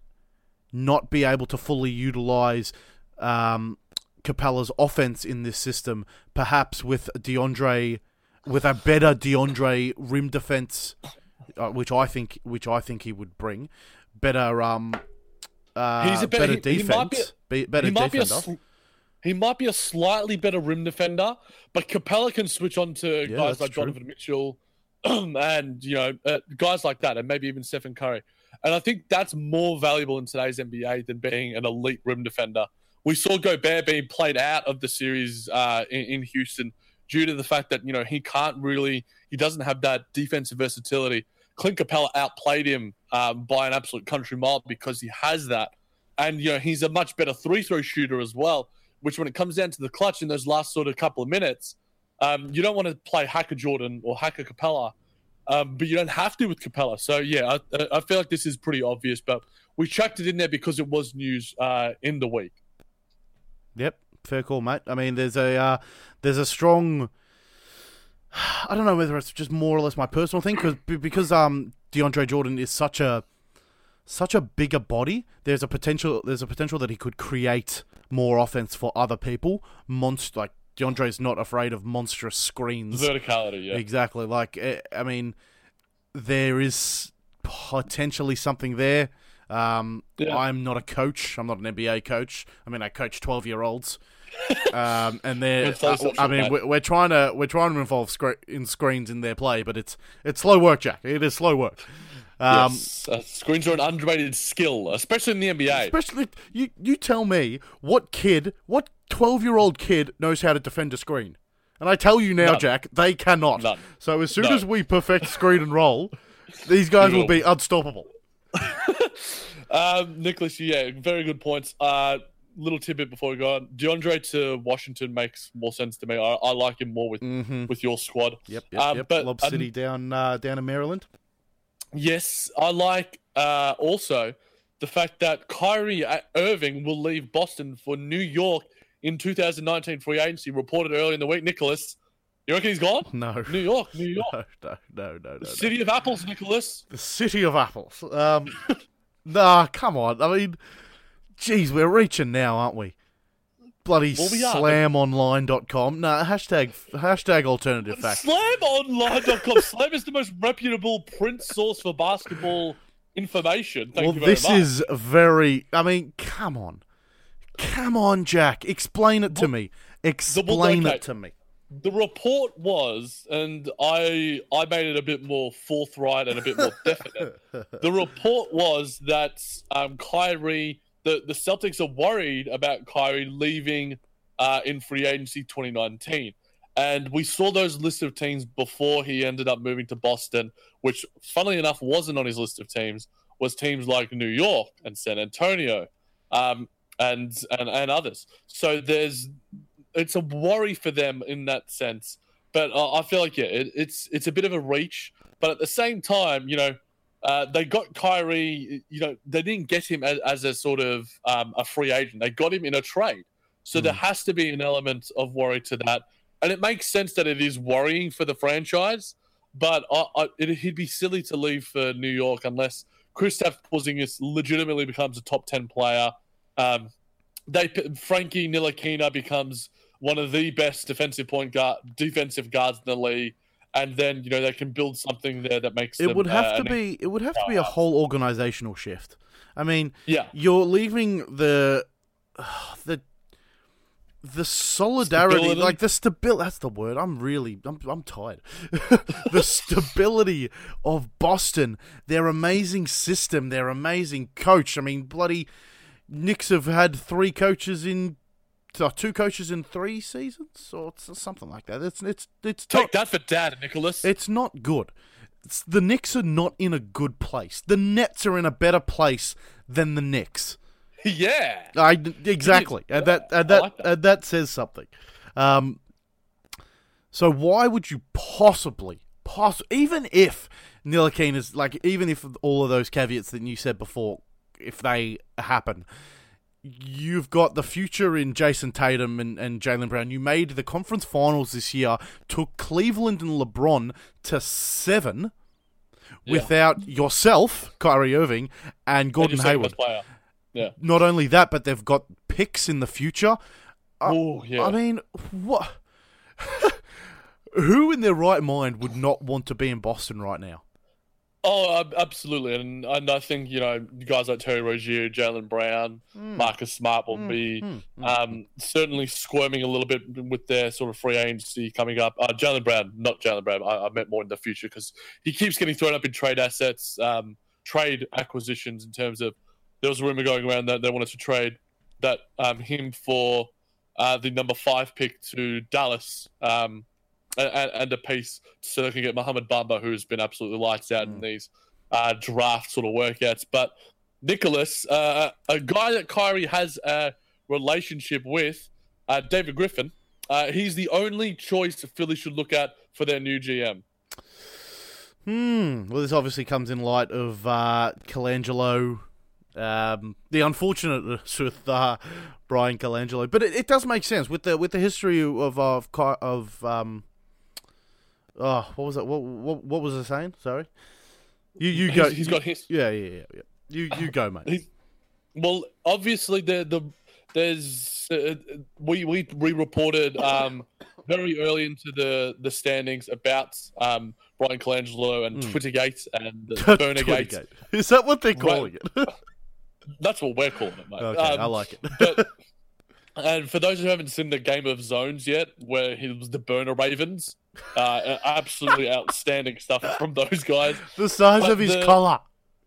not be able to fully utilize um, Capella's offense in this system. Perhaps with DeAndre, with a better DeAndre rim defense, uh, which I think, which I think he would bring, better, um, uh, He's a better- better he- he might defense, be be, better he might be a defender. sl- he might be a slightly better rim defender, but Capella can switch on to Yeah, guys that's like true. Donovan Mitchell and you know uh, guys like that, and maybe even Stephen Curry. And I think that's more valuable in today's N B A than being an elite rim defender. We saw Gobert being played out of the series uh, in, in Houston due to the fact that you know he can't really, he doesn't have that defensive versatility. Clint Capella outplayed him um, by an absolute country mile because he has that, and you know he's a much better three throw shooter as well. Which, when it comes down to the clutch in those last sort of couple of minutes, um, you don't want to play Hacker Jordan or Hacker Capella, um, but you don't have to with Capella. So yeah, I, I feel like this is pretty obvious, but we chucked it in there because it was news uh, in the week. Yep, fair call, mate. I mean, there's a uh, there's a strong. I don't know whether it's just more or less my personal thing, because because um DeAndre Jordan is such a such a bigger body. There's a potential. There's a potential that he could create more offense for other people. Monst like DeAndre's not afraid of monstrous screens. Verticality, yeah. Exactly. Like, eh, I mean, there is potentially something there. Um, Yeah. I'm not a coach. I'm not an N B A coach. I mean, I coach twelve-year-olds. um, and they're, It's so uh, I mean, social, we're, we're trying to we're trying to involve scre- in screens in their play, but it's it's slow work, Jack. It is slow work. Um, yes. Uh, screens are an underrated skill, especially in the N B A. Especially, you you tell me what kid, what twelve-year-old kid knows how to defend a screen? And I tell you now, None. Jack, they cannot. None. So as soon No. as we perfect screen and roll, these guys We will be unstoppable. Um, Nicholas, yeah, very good points. Uh, little tidbit before we go on. DeAndre to Washington makes more sense to me. I, I like him more with Mm-hmm. with your squad. Yep, yep, Um, yep. but Lob um, City down uh, down in Maryland. Yes, I like uh, also the fact that Kyrie Irving will leave Boston for New York in two thousand nineteen free agency. Reported early in the week. Nicholas, you reckon he's gone? No. New York, New York, No, no, no, no, no. the no. city of apples, Nicholas. The city of apples. Um, nah, come on. I mean, geez, we're reaching now, aren't we? Bloody Well, we are, but- slam online dot com. Nah, hashtag hashtag alternative fact. slam online dot com. Slam is the most reputable print source for basketball information. Thank well, you very this much. is very. I mean, come on, come on, Jack. Explain it to me. Explain okay. it to me. The report was, and I I made it a bit more forthright and a bit more definite. The report was that um, Kyrie, the, the Celtics are worried about Kyrie leaving uh, in free agency twenty nineteen. And we saw those lists of teams before he ended up moving to Boston, which, funnily enough, wasn't on his list of teams, was teams like New York and San Antonio um, and, and and others. So there's it's a worry for them in that sense. But uh, I feel like, yeah, it, it's it's a bit of a reach. But at the same time, you know, uh, they got Kyrie, you know, they didn't get him as, as a sort of um, a free agent. They got him in a trade. So mm. there has to be an element of worry to that. And it makes sense that it is worrying for the franchise, but I, I, it, he'd be silly to leave for New York unless Kristaps Porzingis legitimately becomes a top ten player. Um, they Frankie Ntilikina becomes one of the best defensive point guard, defensive guards in the league, and then you know they can build something there that makes it them, would have uh, to be it would have to be a whole organizational shift. I mean, yeah, you're leaving the uh, the. The solidarity, stability. like the stability, that's the word. I'm really, I'm, I'm tired. The stability of Boston, their amazing system, their amazing coach. I mean, bloody Knicks have had three coaches in, uh, two coaches in three seasons, or something like that. It's, it's, it's take not, that for dad, Nicholas. It's not good. It's, the Knicks are not in a good place. The Nets are in a better place than the Knicks. Yeah, I exactly, and that and that, like that. and that says something. Um, so why would you possibly, poss- even if Ntilikina is like, even if all of those caveats that you said before, if they happen, you've got the future in Jason Tatum and, and Jaylen Brown. You made the conference finals this year, took Cleveland and LeBron to seven Yeah. without yourself, Kyrie Irving, and Gordon And your second Hayward. best player. Yeah. Not only that, but they've got picks in the future. Uh, Oh, yeah. I mean, what? Who in their right mind would not want to be in Boston right now? Oh, ab- absolutely, and and I think you know guys like Terry Rozier, Jaylen Brown, Mm. Marcus Smart will Mm, be mm, um, certainly squirming a little bit with their sort of free agency coming up. Uh, Jaylen Brown, not Jaylen Brown. I, I meant more in the future because he keeps getting thrown up in trade assets, um, trade acquisitions. In terms of there was a rumor going around that they wanted to trade that um, him for uh, the number five pick to Dallas. Um, And, and a piece so they can get Mohamed Bamba, who's been absolutely lights out mm. in these uh, draft sort of workouts. But Nicholas, uh, a guy that Kyrie has a relationship with, uh, David Griffin, uh, he's the only choice Philly should look at for their new G M. Hmm. Well, this obviously comes in light of uh, Colangelo. Um, the unfortunateness with uh, Brian Colangelo, but it, it does make sense with the with the history of of of um. Oh, what was it? What what what was I saying? Sorry, you you go. He's, he's got his. Yeah, yeah, yeah, yeah. You you go, mate. He's, well, obviously the the there's uh, we we we reported um very early into the the standings about um Brian Colangelo and Mm. Twittergate and uh, Burnergate. Twittergate. Is that what they're calling Well, it? That's what we're calling it, mate. Okay, um, I like it. but, and for those who haven't seen the Game of Zones yet, where he was the Burner Ravens, uh, absolutely outstanding stuff from those guys. The size But of his the- collar.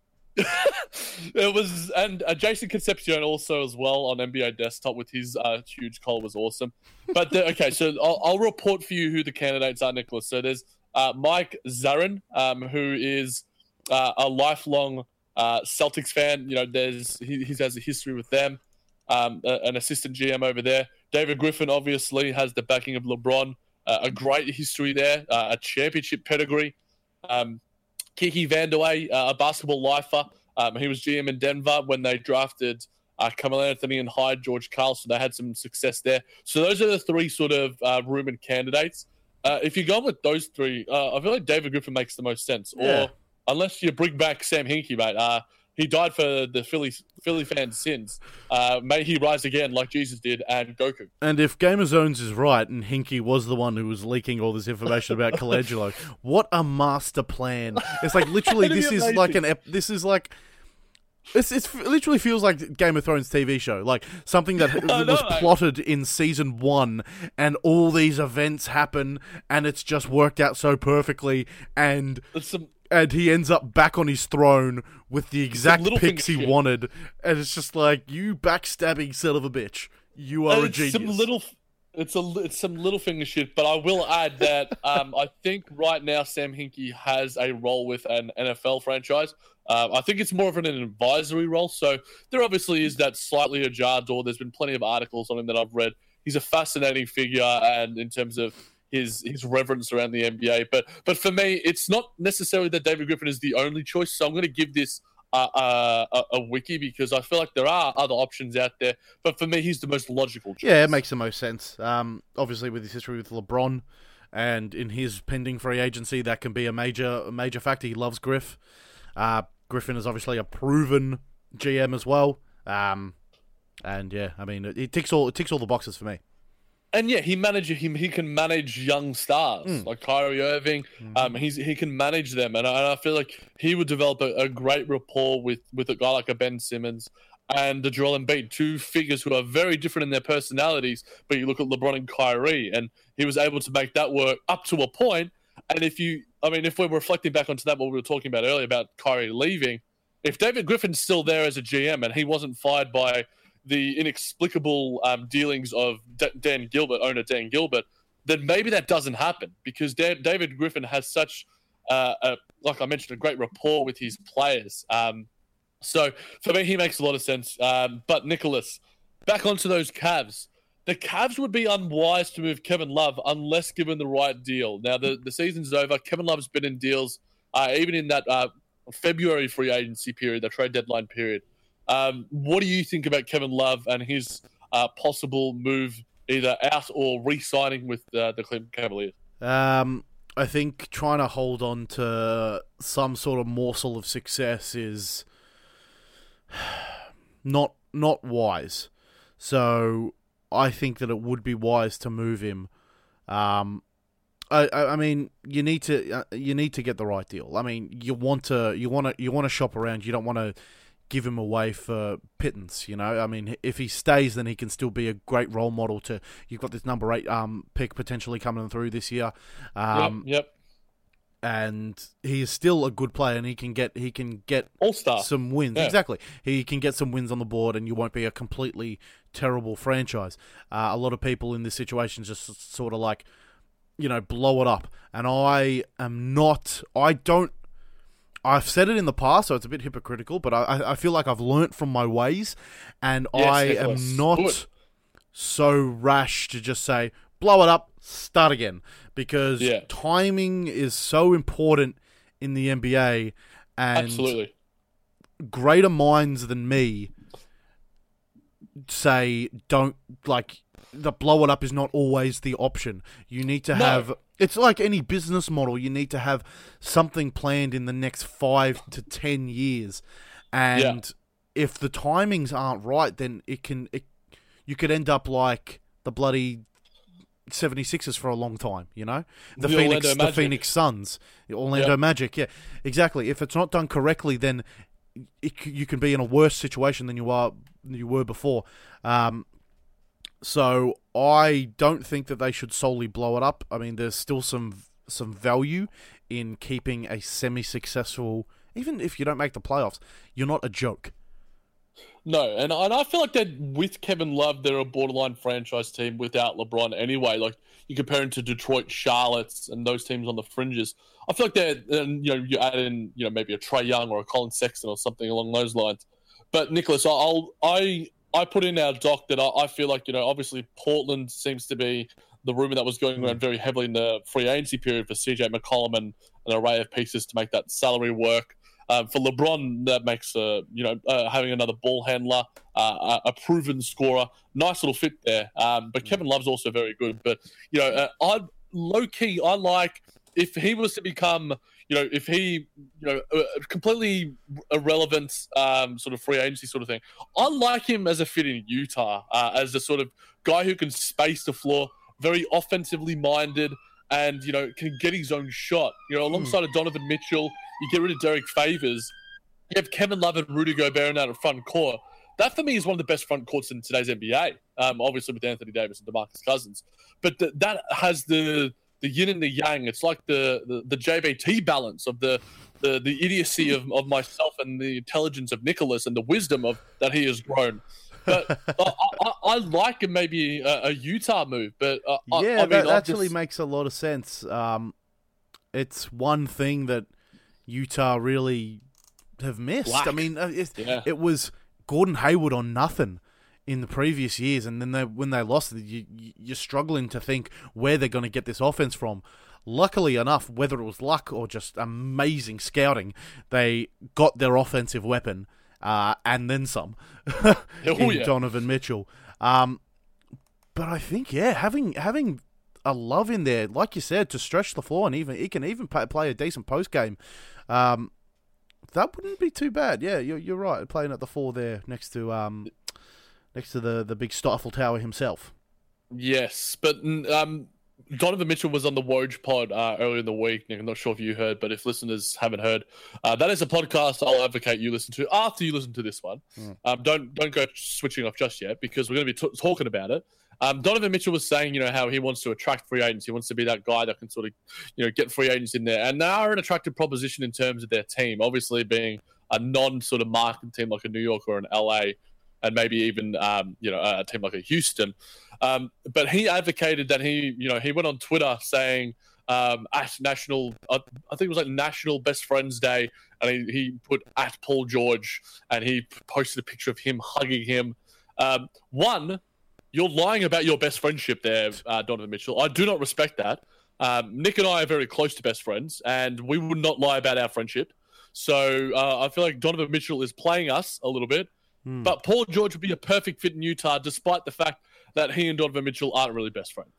It was, and uh, Jason Concepcion also as well on N B A Desktop with his uh, huge call was awesome. But the, okay, so I'll, I'll report for you who the candidates are, Nicholas. So there's uh, Mike Zarin, um, who is uh, a lifelong uh, Celtics fan. You know, there's he, he has a history with them. Um, a, an assistant G M over there. David Griffin obviously has the backing of LeBron. Uh, a great history there, uh, a championship pedigree. Um, Kiki Vandeweghe, uh, a basketball lifer. Um, he was G M in Denver when they drafted uh, Carmelo Anthony and Hyde, George Karl, so they had some success there. So those are the three sort of uh, rumored candidates. Uh, if you go with those three, uh, I feel like David Griffin makes the most sense. Yeah. Or unless you bring back Sam Hinkie, mate. Uh, he died for the Philly Philly fans' sins. Uh, may he rise again like Jesus did and Goku. And if Game of Zones is right, and Hinkie was the one who was leaking all this information about Colangelo, what a master plan! It's like literally, That'd be this is amazing. like an. Ep- this is like. It's, it's it literally feels like Game of Thrones T V show, like something that I know, was mate. plotted in season one, and all these events happen, and it's just worked out so perfectly, and There's some and he ends up back on his throne with the exact Littlefinger picks he shit. wanted, and it's just like, you backstabbing son of a bitch, you are a it's genius. some little, it's a it's some little finger shit. But I will add that um, I think right now Sam Hinkie has a role with an N F L franchise. Uh, I think it's more of an advisory role. So there obviously is that slightly ajar door. There's been plenty of articles on him that I've read. He's a fascinating figure, and in terms of his his reverence around the N B A. But but for me, it's not necessarily that David Griffin is the only choice. So I'm going to give this uh, uh, a, a wiki because I feel like there are other options out there. But for me, he's the most logical choice. Yeah, it makes the most sense. Um, obviously, with his history with LeBron, and in his pending free agency, that can be a major a major factor. He loves Griff. Uh, Griffin is obviously a proven G M as well. Um, and yeah, I mean, it, it ticks all it ticks all the boxes for me. And yeah, he manages him. He can manage young stars Mm. like Kyrie Irving. Mm-hmm. Um, he's he can manage them, and I, and I feel like he would develop a, a great rapport with with a guy like a Ben Simmons and the Joel Embiid, two figures who are very different in their personalities. But you look at LeBron and Kyrie, and he was able to make that work up to a point. And if you, I mean, if we're reflecting back onto that, what we were talking about earlier about Kyrie leaving, if David Griffin's still there as a G M and he wasn't fired by the inexplicable um, dealings of D- Dan Gilbert, owner Dan Gilbert, then maybe that doesn't happen because Dan- David Griffin has such, uh, a, like I mentioned, a great rapport with his players. Um, so for me, he makes a lot of sense. Um, but Nicholas, back onto those Cavs. The Cavs would be unwise to move Kevin Love unless given the right deal. Now, the, the season's over. Kevin Love's been in deals, uh, even in that uh, February free agency period, the trade deadline period. Um, what do you think about Kevin Love and his uh, possible move either out or re-signing with uh, the Cleveland Cavaliers? Um, I think trying to hold on to some sort of morsel of success is not not wise. So I think that it would be wise to move him. Um, I, I, I mean, you need to uh, you need to get the right deal. I mean, you want to you want to you want to shop around. You don't want to give him away for pittance. You know, I mean, if he stays, then he can still be a great role model. To you've got this number eight um pick potentially coming through this year. Um, yep, yep. And he is still a good player, and he can get he can get All-star. some wins. Yeah. Exactly, he can get some wins on the board, and you won't be a completely terrible franchise. Uh, a lot of people in this situation just sort of like, you know, blow it up, and I am not. I don't. I've said it in the past, so it's a bit hypocritical, but I I feel like I've learnt from my ways, and Yes, I Nicholas. am not Good. so rash to just say blow it up, start again, because Yeah. timing is so important in the N B A, and Absolutely. greater minds than me say don't, like, the blow it up is not always the option. You need to No. have, it's like any business model, you need to have something planned in the next five to ten years, and if the timings aren't right, then it can it, you could end up like the bloody seventy-sixers for a long time, you know? The, The Phoenix Orlando the Magic. Phoenix Suns. The Orlando Yep. Magic, yeah. Exactly. If it's not done correctly, then it, you can be in a worse situation than you are than you were before. Um, so I don't think that they should solely blow it up. I mean, there's still some some value in keeping a semi-successful. Even if you don't make the playoffs, you're not a joke. No, and, and I feel like that with Kevin Love, they're a borderline franchise team without LeBron anyway. Like, you compare him to Detroit, Charlotte, and those teams on the fringes. I feel like they're, and, you know, you add in, you know, maybe a Trae Young or a Colin Sexton or something along those lines. But, Nicholas, I'll, I I put in our doc that I, I feel like, you know, obviously Portland seems to be the rumor that was going around very heavily in the free agency period for C J McCollum and an array of pieces to make that salary work. Um, for LeBron, that makes uh, you know uh, having another ball handler, uh, a proven scorer, nice little fit there. Um, but Kevin Love's also very good. But you know, uh, I low key, I like if he was to become, you know, if he, you know, uh, completely irrelevant, um, sort of free agency sort of thing. I like him as a fit in Utah, uh, as a sort of guy who can space the floor, very offensively minded, and you know can get his own shot. You know, alongside of Donovan Mitchell. You get rid of Derek Favors. You have Kevin Love and Rudy Gobert in that front court. That, for me, is one of the best front courts in today's N B A, um, obviously with Anthony Davis and DeMarcus Cousins. But th- that has the the yin and the yang. It's like the, the, the J B T balance of the the, the idiocy of, of myself and the intelligence of Nicholas and the wisdom of that he has grown. But I, I, I like maybe a, a Utah move. But uh, Yeah, I, I mean, that I'll actually just... makes a lot of sense. Um, it's one thing that Utah really have missed. Black. I mean, it, Yeah. it was Gordon Hayward on nothing in the previous years, and then they, when they lost, you, you're struggling to think where they're going to get this offense from. Luckily enough, whether it was luck or just amazing scouting, they got their offensive weapon uh, and then some Oh, in yeah. Donovan Mitchell. Um, but I think, yeah, having having a Love in there, like you said, to stretch the floor, and even he can even play, play a decent post game. Um, that wouldn't be too bad. Yeah, you're you're right. Playing at the four there next to um next to the the big Eiffel Tower himself. Yes, but um, Donovan Mitchell was on the Woj pod uh, earlier in the week. Nick, I'm not sure if you heard, but if listeners haven't heard, uh, that is a podcast I'll advocate you listen to after you listen to this one. Mm. Um, don't don't go switching off just yet because we're going to be t- talking about it. Um, Donovan Mitchell was saying, you know, how he wants to attract free agents. He wants to be that guy that can sort of, you know, get free agents in there. And they are an attractive proposition in terms of their team, obviously being a non sort of market team like a New York or an L A, and maybe even, um, you know, a team like a Houston. Um, but he advocated that he, you know, he went on Twitter saying um, at National, uh, I think it was like National Best Friends Day, and he, he put at Paul George, and he posted a picture of him hugging him. Um, one, you're lying about your best friendship there, uh, Donovan Mitchell. I do not respect that. Um, Nick and I are very close to best friends, and we would not lie about our friendship. So uh, I feel like Donovan Mitchell is playing us a little bit. Hmm. But Paul George would be a perfect fit in Utah, despite the fact that he and Donovan Mitchell aren't really best friends.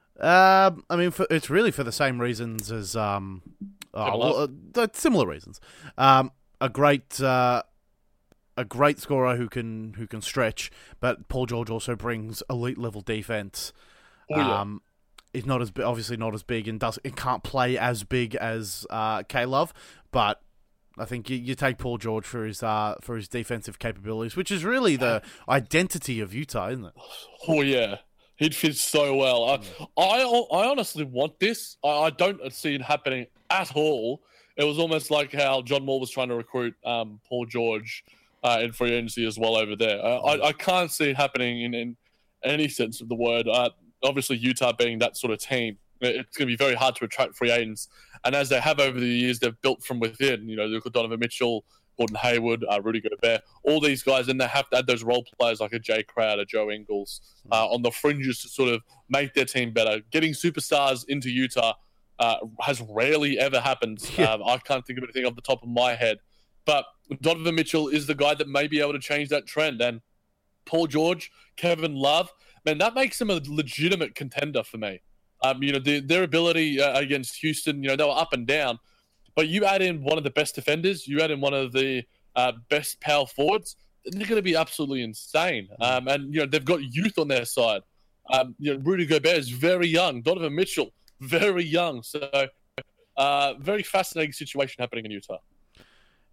Um, I mean, for, it's really for the same reasons as um, oh, well, uh, similar reasons. Um, a great. Uh, A great scorer who can who can stretch, but Paul George also brings elite level defense. Oh, yeah. Um, he's not as obviously not as big and does it can't play as big as uh, K Love, but I think you, you take Paul George for his uh, for his defensive capabilities, which is really the identity of Utah, isn't it? Oh yeah, he'd fit so well. I I, I honestly want this. I, I don't see it happening at all. It was almost like how John Wall was trying to recruit um, Paul George. Uh, in free agency as well over there. Uh, I, I can't see it happening in, in any sense of the word. Uh, obviously, Utah being that sort of team, it's going to be very hard to attract free agents. And as they have over the years, they've built from within. You know, look at Donovan Mitchell, Gordon Hayward, uh, Rudy Gobert, all these guys, and they have to add those role players like a Jay Crowder, Joe Ingles, uh, on the fringes to sort of make their team better. Getting superstars into Utah uh, has rarely ever happened. Yeah. Um, I can't think of anything off the top of my head. But Donovan Mitchell is the guy that may be able to change that trend. And Paul George, Kevin Love, man, that makes them a legitimate contender for me. Um, you know, the, their ability uh, against Houston, you know, they were up and down. But you add in one of the best defenders, you add in one of the uh, best power forwards, they're going to be absolutely insane. Um, and, you know, they've got youth on their side. Um, you know, Rudy Gobert is very young. Donovan Mitchell, very young. So, uh, very fascinating situation happening in Utah.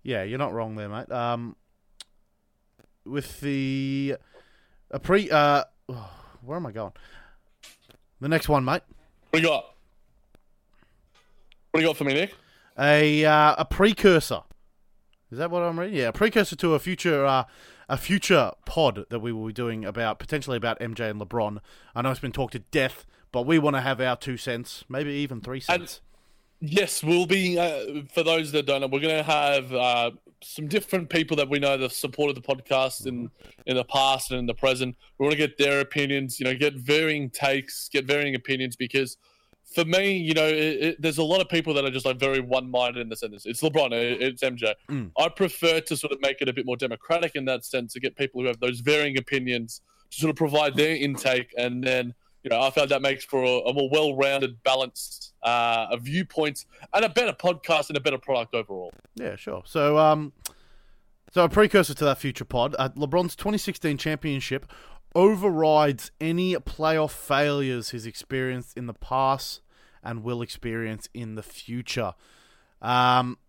Yeah, you're not wrong there, mate. Um, with the a pre, uh, where am I going? The next one, mate. What do you got? What do you got for me, Nick? A uh, a precursor. Is that what I'm reading? Yeah, a precursor to a future uh, a future pod that we will be doing about potentially about M J and LeBron. I know it's been talked to death, but we want to have our two cents, maybe even three cents. And yes, we'll be. Uh, for those that don't know, we're going to have uh, some different people that we know that have supported the podcast in in the past and in the present. We want to get their opinions. You know, get varying takes, get varying opinions because. For me, you know, it, it, there's a lot of people that are just like very one-minded in the sense. It's LeBron, it, it's M J. Mm. I prefer to sort of make it a bit more democratic in that sense to get people who have those varying opinions to sort of provide their intake, and then you know I feel like that makes for a, a more well-rounded, balanced uh, a viewpoint and a better podcast and a better product overall. Yeah, sure. So, um, so a precursor to that future pod, uh, LeBron's twenty sixteen championship overrides any playoff failures he's experienced in the past and will experience in the future. Um,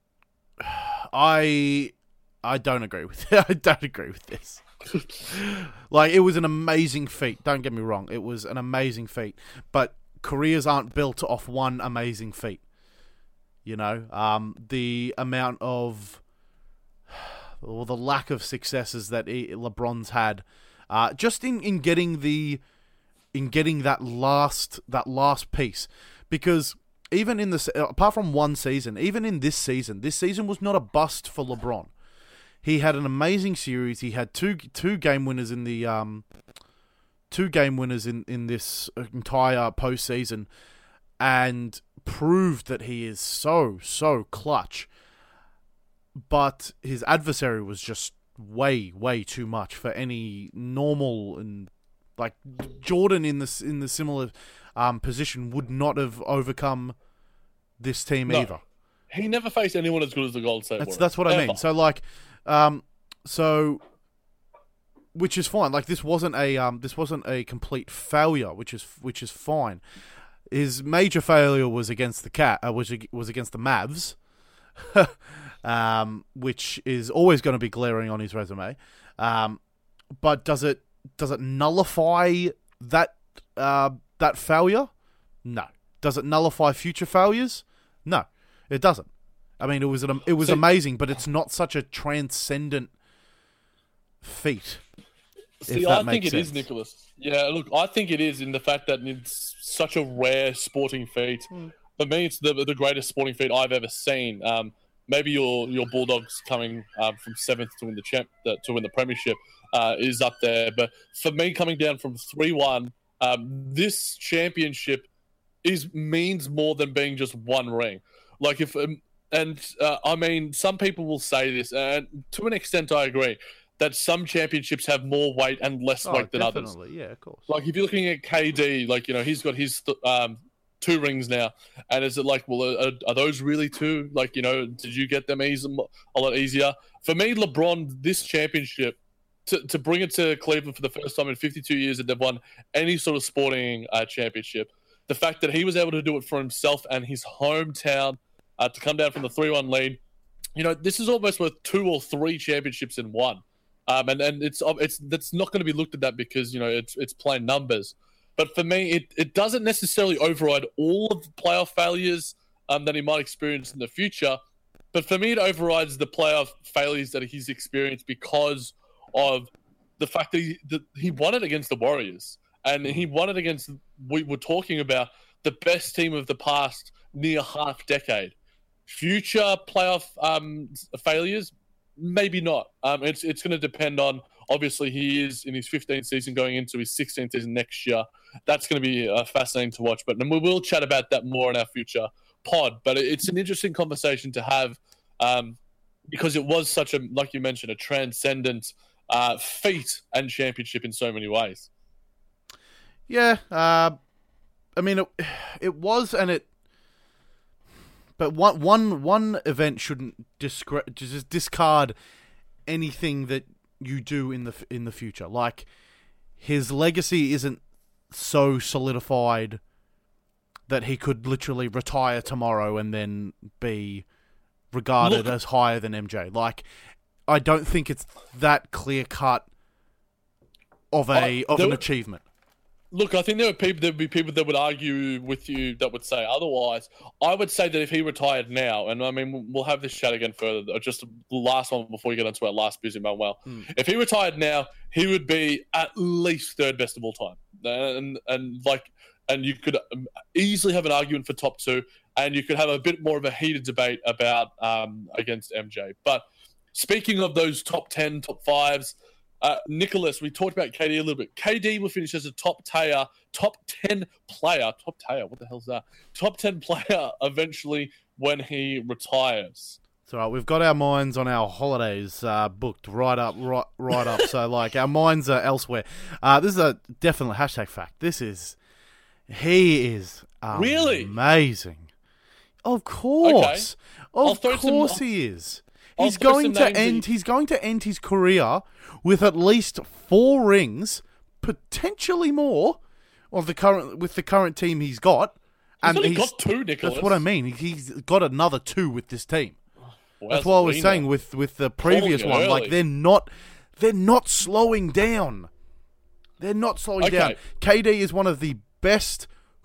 I I don't agree with it. I don't agree with this. Like, it was an amazing feat. Don't get me wrong. It was an amazing feat. But careers aren't built off one amazing feat. You know, um, the amount of, or the lack of successes that he, LeBron's had. Uh, just in, in getting the in getting that last that last piece, because even in this, apart from one season, even in this season, this season was not a bust for LeBron. He had an amazing series. He had two two game winners in the um two game winners in, in this entire postseason, and proved that he is so so clutch. But his adversary was just way, way too much for any normal and like Jordan in this in the similar um, position would not have overcome this team no, either. He never faced anyone as good as the Golden State That's Warriors. that's what Ever. I mean. So like, um, so which is fine. Like this wasn't a um, this wasn't a complete failure, which is which is fine. His major failure was against the cat. Uh, was was against the Mavs. Um, which is always going to be glaring on his resume. Um, but does it does it nullify that uh, that failure? No. Does it nullify future failures? No, it doesn't. I mean, it was an, it was so, amazing, but it's not such a transcendent feat. See, I think it sense. is, Nicholas. Yeah, look, I think it is in the fact that it's such a rare sporting feat. Mm. For me, it's the the greatest sporting feat I've ever seen. Um, Maybe your your Bulldogs coming um, from seventh to win the champ uh, to win the premiership uh, is up there. But for me, coming down from three one, um, this championship is means more than being just one ring. Like if um, and uh, I mean, some people will say this, and to an extent, I agree that some championships have more weight and less oh, weight than definitely. others. Yeah, of course. Like if you're looking at K D, like you know, he's got his. Th- um, two rings now, and is it like, well, are, are those really two? Like, you know, did you get them easy, a lot easier? For me, LeBron, this championship, to, to bring it to Cleveland for the first time in fifty-two years that they've won any sort of sporting uh, championship, the fact that he was able to do it for himself and his hometown uh, to come down from the three one lead, you know, this is almost worth two or three championships in one. Um, and, and it's it's that's not going to be looked at that because, you know, it's it's plain numbers. But for me, it, it doesn't necessarily override all of the playoff failures um, that he might experience in the future. But for me, it overrides the playoff failures that he's experienced because of the fact that he, that he won it against the Warriors. And he won it against, we were talking about, the best team of the past near half decade. Future playoff um, failures, maybe not. Um, it's it's going to depend on, obviously, he is in his fifteenth season going into his sixteenth season next year. That's going to be uh, fascinating to watch. But and we will chat about that more in our future pod. But it's an interesting conversation to have um, because it was such a, like you mentioned, a transcendent uh, feat and championship in so many ways. Yeah. Uh, I mean, it, it was, and it, but one, one, one event shouldn't discre- just discard anything that you do in the in the future. Like, his legacy isn't so solidified that he could literally retire tomorrow and then be regarded Look- as higher than M J. Like, I don't think it's that clear cut of a Uh, of there an were- achievement. Look, I think there would people there would be people that would argue with you that would say otherwise. I would say that if he retired now, and I mean we'll have this chat again further. Just the last one before we get onto our last busy Manuel. Hmm. If he retired now, he would be at least third best of all time, and and like and you could um, easily have an argument for top two, and you could have a bit more of a heated debate about um, against M J. But speaking of those top ten, top fives. Uh, Nicholas, we talked about K D a little bit. K D will finish as a top tier, top ten player. Top tier, what the hell's that? Top ten player eventually when he retires. It's all right. We've got our minds on our holidays uh, booked right up, right, right up. So, like, our minds are elsewhere. Uh, this is a definitely hashtag fact. This is, he is Really? amazing. Of course, I'll of throw some- course he is. I'll He's throw going some to names end. that- He's going to end his career with at least four rings, potentially more, of the current with the current team he's got. He's only got two, Nicholas. That's what I mean. He's got another two with this team. Well, That's what I was Lena. saying with, with the previous Calling it one. Like early. they're not they're not slowing down. They're not slowing Okay. down. K D is one of the best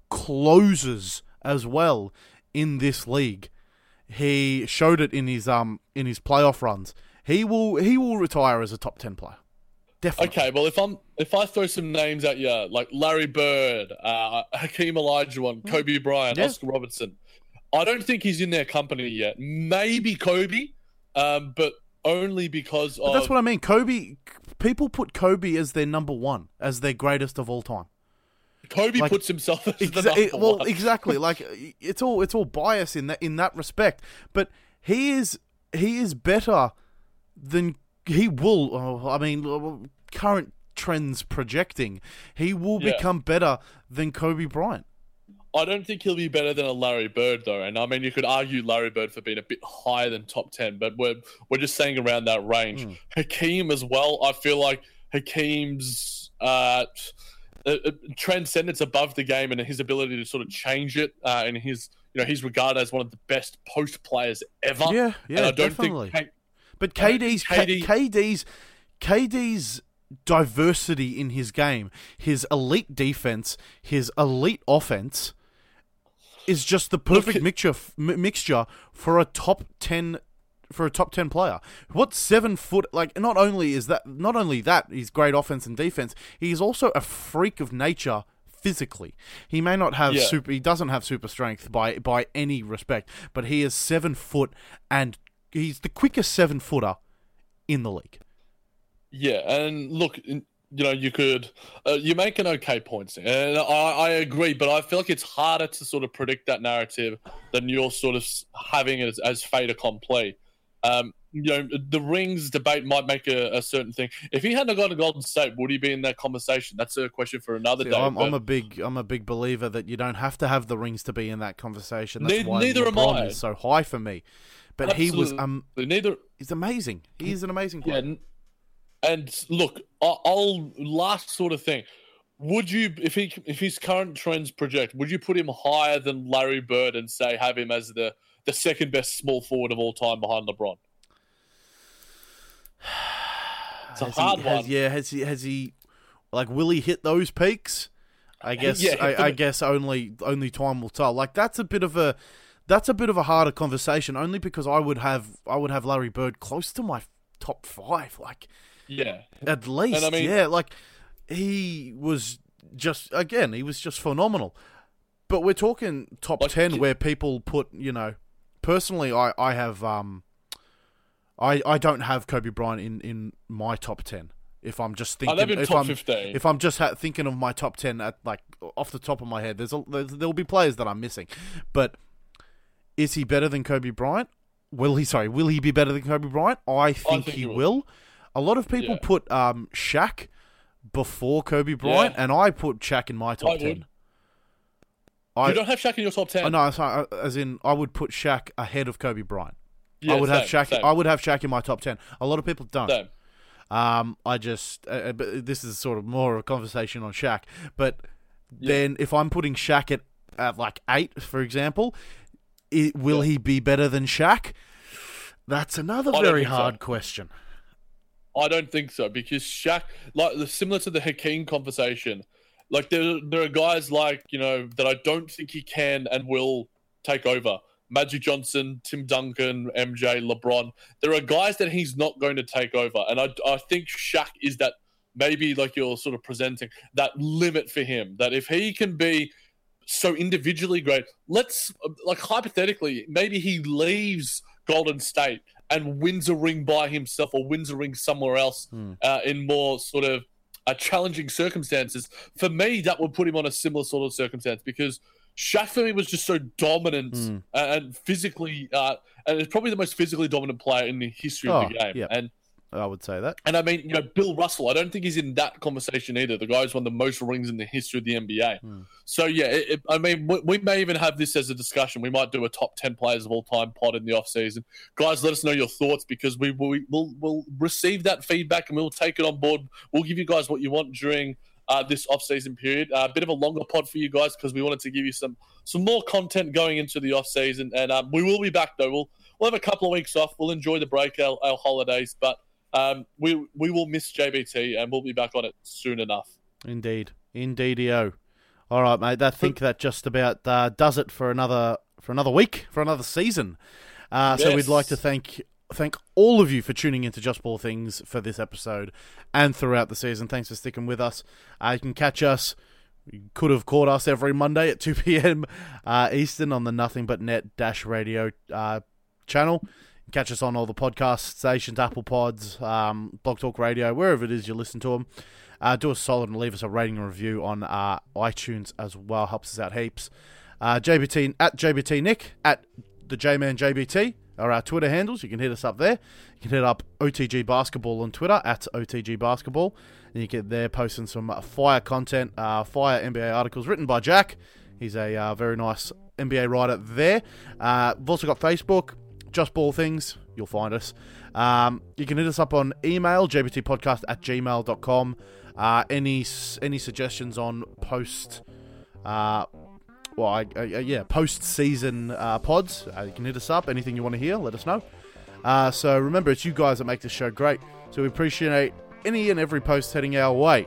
closers as well in this league. He showed it in his um in his playoff runs. He will he will retire as a top ten player. Definitely. Okay, well, if I'm if I throw some names at you, like Larry Bird, uh, Hakeem Olajuwon, Kobe Bryant, Yeah. Oscar Robertson, I don't think he's in their company yet. Maybe Kobe, um, but only because But of that's what I mean. Kobe people put Kobe as their number one, as their greatest of all time. Kobe like, puts himself as the Exa- number it- well, one. exactly. Like it's all it's all bias in that in that respect. But he is he is better than he will. Oh, I mean, current trends projecting, he will Yeah. become better than Kobe Bryant. I don't think he'll be better than a Larry Bird, though. And I mean, you could argue Larry Bird for being a bit higher than top ten, but we're we're just saying around that range. Mm. Hakeem as well. I feel like Hakeem's uh, uh, uh, transcendence above the game and his ability to sort of change it, uh, and his you know he's regarded as one of the best post players ever. Yeah, yeah, and I don't definitely. think. But I don't KD's think KD K- KD's KD's diversity in his game, his elite defense, his elite offense, is just the perfect Look, mixture f- mi- mixture for a top ten for a top ten player. What seven foot like? Not only is that not only that he's great offense and defense, he's also a freak of nature. Physically, he may not have Yeah. super. He doesn't have super strength by by any respect, but he is seven foot and he's the quickest seven footer in the league. Yeah, and look, in- you know, you could, uh, you're making okay points, and I, I agree, but I feel like it's harder to sort of predict that narrative than you're sort of s- having it as, as fait accompli. Um, you know, the rings debate might make a, a certain thing. If he hadn't got a Golden State, would he be in that conversation? That's a question for another See, day. I'm, I'm but- a big I'm a big believer that you don't have to have the rings to be in that conversation. That's Ne- why neither am LeBron I. is so high for me. But he was um neither. he's amazing. He's an amazing Yeah, player. n- and look, I- I'll last sort of thing. Would you, if he if his current trends project, would you put him higher than Larry Bird and say have him as the the second best small forward of all time behind LeBron? It's a Has hard he, has, one. yeah, has he has he like will he hit those peaks? I guess Yeah, I, for I the- guess only only time will tell. Like that's a bit of a that's a bit of a harder conversation only because I would have I would have Larry Bird close to my top five. Like Yeah, At least, I mean- yeah. Like, he was just, again, he was just phenomenal. But we're talking top Like, ten y- where people put, you know, personally, I, I have, um, I, I don't have Kobe Bryant in, in my top ten. If I'm just I'd have thinking, him if top I'm, fifteen. if I'm just ha- thinking of my top ten at, like, off the top of my head, there's, a, there's there'll be players that I'm missing. But is he better than Kobe Bryant? Will he, sorry, will he be better than Kobe Bryant? I think, think he he will. will. A lot of people Yeah. put um, Shaq before Kobe Bryant, Yeah. and I put Shaq in my top I ten. would. I, you don't have Shaq in your top ten. oh, no, sorry, as in I would put Shaq ahead of Kobe Bryant. Yeah, I would have same, Shaq. same, I would have Shaq in my top ten. A lot of people don't. same. Um, I just uh, but this is sort of more of a conversation on Shaq. But then if I'm putting Shaq at, at like eight, for example, it, will he be better than Shaq? That's another I don't very think so. hard question. I don't think so, because Shaq, like similar to the Hakeem conversation, like there there are guys like, you know, that I don't think he can and will take over. Magic Johnson, Tim Duncan, M J, LeBron. There are guys that he's not going to take over, and I I think Shaq is that, maybe like you're sort of presenting, that limit for him. That if he can be so individually great, let's like hypothetically, maybe he leaves Golden State and wins a ring by himself or wins a ring somewhere else Hmm. uh, in more sort of uh, challenging circumstances. For me, that would put him on a similar sort of circumstance, because Shaq for me was just so dominant Hmm. and physically, uh, and it's probably the most physically dominant player in the history of Oh, the game. yeah. And I would say that. and I mean, you know, Bill Russell, I don't think he's in that conversation either. The guy who's won the most rings in the history of the N B A. Hmm. So, yeah, it, it, I mean, we, we may even have this as a discussion. We might do a top ten players of all time pod in the offseason. Guys, let us know your thoughts, because we, we, we'll, we'll receive that feedback and we'll take it on board. We'll give you guys what you want during uh, this offseason period. A uh, bit of a longer pod for you guys, because we wanted to give you some some more content going into the offseason. And um, we will be back, though. We'll, we'll have a couple of weeks off. We'll enjoy the break, our, our holidays, but Um, we we will miss J B T, and we'll be back on it soon enough. Indeed, indeedio. All right, mate. I think that just about uh, does it for another for another week, for another season. Uh, So Yes. we'd like to thank thank all of you for tuning into Just Ball Things for this episode and throughout the season. Thanks for sticking with us. Uh, you can catch us. You could have caught us every Monday at two p.m. Uh, Eastern on the Nothing But Net Dash Radio uh, channel. You can catch us on all the podcast stations, Apple Pods, um, Blog Talk Radio, wherever it is you listen to them. Uh, do us a solid and leave us a rating and review on uh, iTunes as well. Helps us out heaps. Uh, J B T at J B T Nick at the J Man J B T are our Twitter handles. You can hit us up there. You can hit up O T G Basketball on Twitter at O T G Basketball, and you get there posting some uh, fire content, uh, fire N B A articles written by Jack. He's a uh, very nice N B A writer there. Uh, we've also got Facebook, Just Ball Things. You'll find us. Um, you can hit us up on email, j b t podcast at gmail dot com. Uh, any any suggestions on post, uh, well, I, uh, yeah, post season uh, pods? Uh, you can hit us up. Anything you want to hear, let us know. Uh, so remember, it's you guys that make this show great. So we appreciate any and every post heading our way.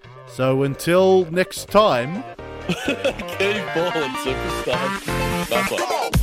So until next time, Keep balling, superstars. That's what.